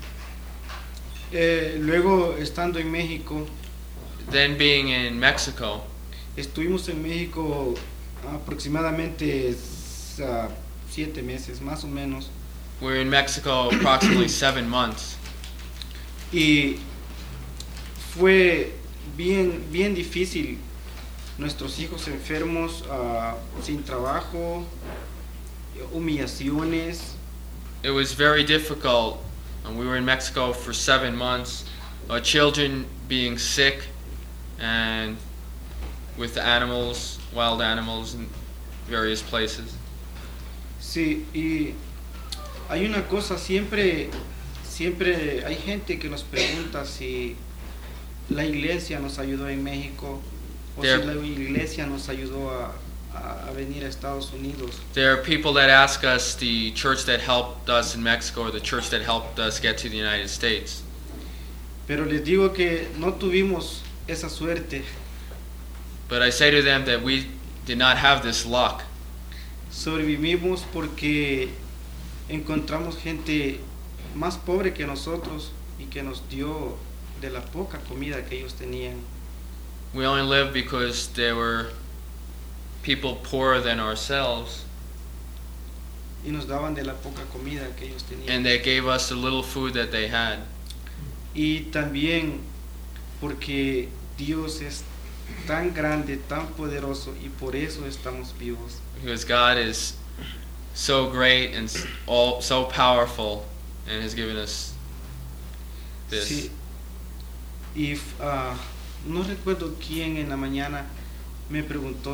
Luego, estando en México, Then being in Mexico, estuvimos en México aproximadamente 7 meses, más o menos. we were in Mexico approximately 7 months. Y fue bien difícil. Nuestros hijos enfermos, sin trabajo, humillaciones. It was very difficult, and we were in Mexico for 7 months. Our children being sick, and with animals, wild animals in various places. Sí, y hay una cosa, siempre hay gente que nos pregunta si la iglesia nos ayudó en México o There- si la iglesia nos ayudó a venir a Estados Unidos. There are people that ask us the church that helped us in Mexico or the church that helped us get to the United States. Pero les digo que no tuvimos esa suerte. But I say to them that we did not have this luck. Sobrevivimos porque encontramos gente más pobre que nosotros y que nos dio de la poca comida que ellos tenían. We only lived because there were people poorer than ourselves, Y nos daban de la poca comida que ellos tenían. and they gave us the little food that they had. Y también porque Dios es tan grande, tan poderoso, y por eso estamos vivos. Because God is so great and so powerful and has given us this. Sí. Y no recuerdo quién en la mañana me preguntó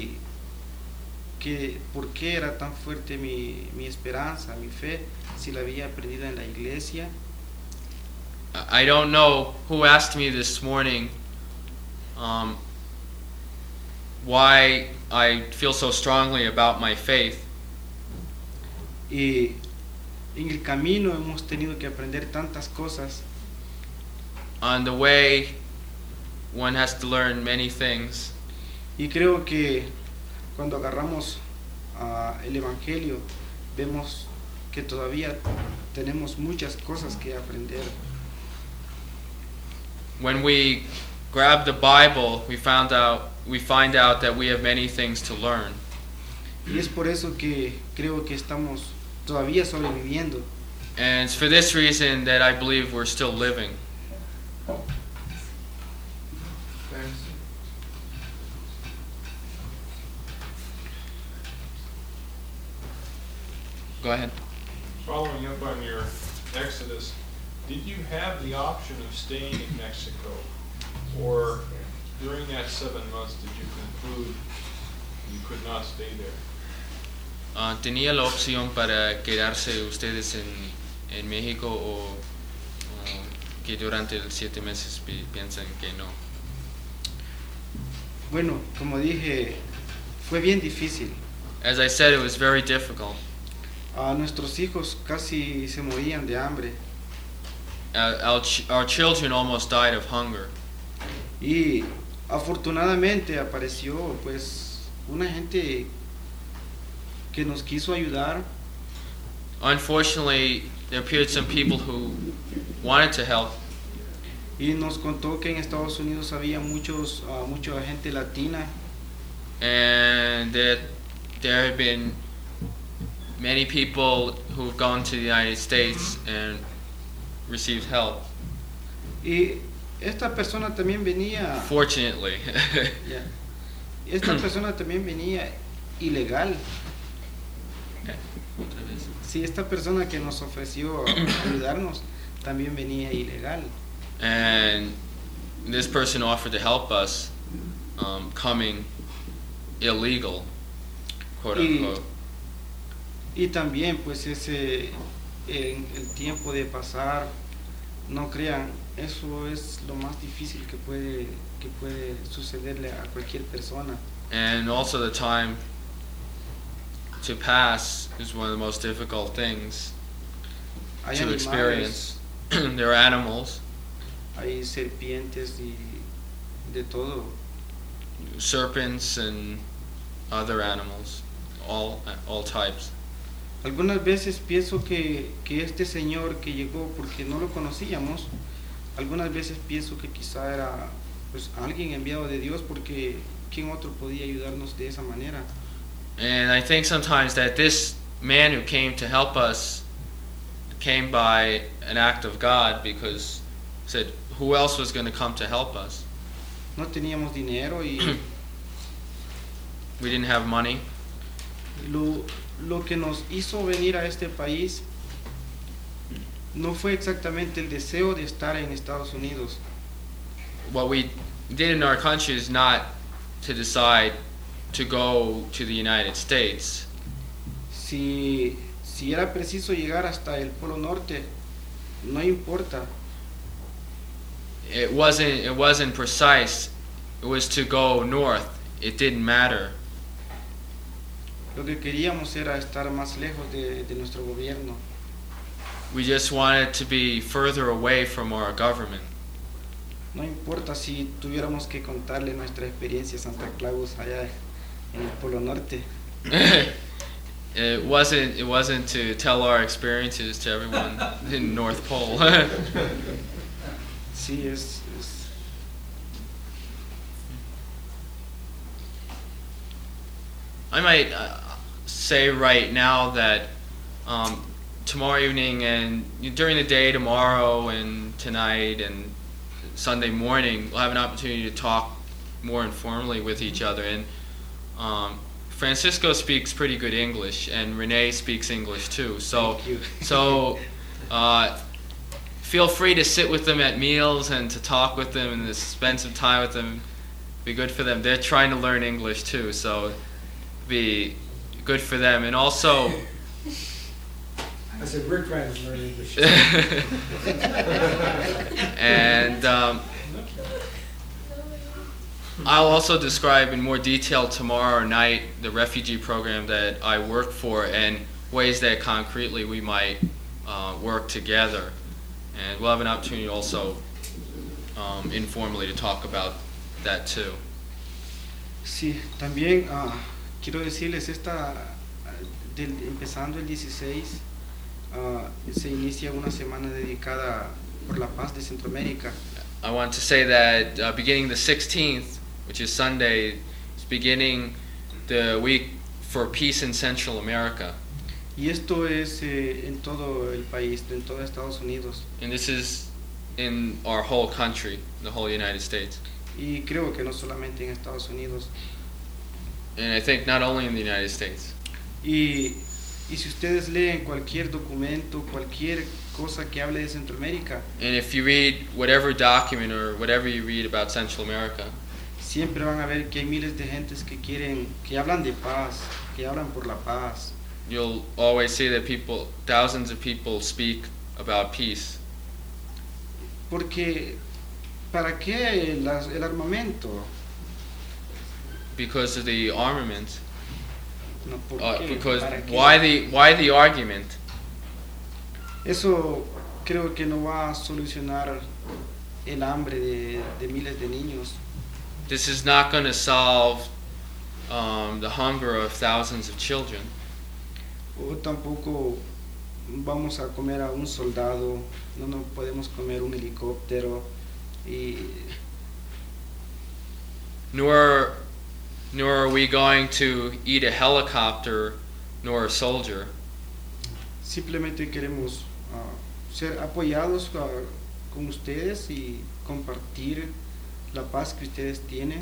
por qué era tan fuerte mi esperanza, mi fe, si la había perdido en la iglesia. I don't know who asked me this morning why I feel so strongly about my faith. Y en el camino hemos tenido que aprender tantas cosas. On the way, one has to learn many things. Y creo que cuando agarramos el Evangelio, vemos que todavía tenemos muchas cosas que aprender. When we grab the Bible, we find out that we have many things to learn. Y es por eso que creo que estamos todavía sobreviviendo. And it's for this reason that I believe we're still living. Thanks. Go ahead. Following up on your Exodus, did you have the option of staying in Mexico? Or during that 7 months, did you conclude you could not stay there? ¿Tenía la opción para quedarse ustedes en México o que durante los 7 meses piensan que no? Bueno, como dije, fue bien difícil. As I said, it was very difficult. Nuestros hijos casi se morían de hambre. Our children almost died of hunger. Y afortunadamente apareció pues una gente que nos quiso ayudar. Unfortunately, there appeared some people who wanted to help. Y nos contó que en Estados Unidos había mucha gente latina. And that there had been many people who've gone to the United States and received help. Y esta persona también venía. Fortunately. Yeah. Esta persona también venía ilegal. Sí, esta persona que nos ofreció ayudarnos también venía ilegal. And this person offered to help us, coming illegal, quote unquote. Y también pues el tiempo de pasar, no crean, eso es lo más difícil que puede sucederle a cualquier persona. And also the time to pass is one of the most difficult things Hay to animales, experience. There are animals, hay serpientes y de todo. serpents and other animals, all types. Algunas veces pienso que este señor que llegó porque no lo conocíamos, algunas veces pienso que quizá era pues alguien enviado de Dios, porque ¿quién otro podía ayudarnos de esa manera? And I think sometimes that this man who came to help us came by an act of God, because said, who else was going to come to help us? No teníamos dinero y We didn't have money. lo que nos hizo venir a este país no fue exactamente el deseo de estar en Estados Unidos. What we did in our country is not to decide to go to the United States. Si era preciso llegar hasta el Polo Norte, no importa. It wasn't precise. It was to go north. It didn't matter. Lo que queríamos era estar más lejos de nuestro gobierno. We just wanted to be further away from our government. No importa si tuviéramos que contarle nuestra experiencia a Santa Claus allá en el Polo Norte. It wasn't to tell our experiences to everyone in North Pole. Sí, es I might say right now that tomorrow evening and during the day, tomorrow and tonight and Sunday morning, we'll have an opportunity to talk more informally with each other. And Francisco speaks pretty good English, and Renee speaks English too. So, Thank you. so feel free to sit with them at meals and to talk with them and to spend some time with them. Be good for them. They're trying to learn English too, so be good for them. And also, I said, we're trying to learn English. and I'll also describe in more detail tomorrow night the refugee program that I work for and ways that concretely we might work together. And we'll have an opportunity also informally to talk about that too. Sí, también quiero decirles, empezando el 16, se inicia una semana dedicada por la paz de Centroamérica. I want to say that beginning the 16th, which is Sunday, is beginning the week for peace in Central America. Y esto es en todo el país, en todo Estados Unidos. And this is in our whole country, the whole United States. Y creo que no solamente en Estados Unidos. And I think not only in the United States. Y si ustedes leen cualquier documento, cualquier cosa que hable de Centroamérica, And if you read whatever document or whatever you read about Central America, siempre van a ver que hay miles de gentes que hablan de paz, que hablan por la paz. you'll always see that thousands of people speak about peace. Porque, ¿para qué el armamento? Because of the armament. No, ¿por qué? Because ¿Para qué? why the argument? Eso creo que no va a solucionar el hambre de miles de niños. This is not going to solve the hunger of thousands of children. O tampoco vamos a comer a un soldado, no podemos comer un helicóptero y Nor are we going to eat a helicopter nor a soldier. simplemente queremos ser apoyados con ustedes y compartir la paz que ustedes tienen.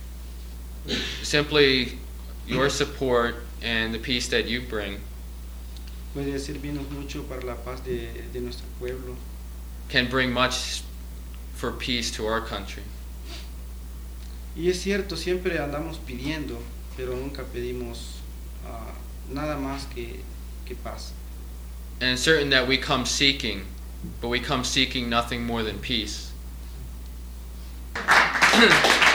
Simply your support and the peace that you bring Puede servirnos mucho para la paz de nuestro pueblo. can bring much for peace to our country. Y es cierto, siempre andamos pidiendo, pero nunca pedimos nada más que paz. And it's certain that we come seeking, but we come seeking nothing more than peace.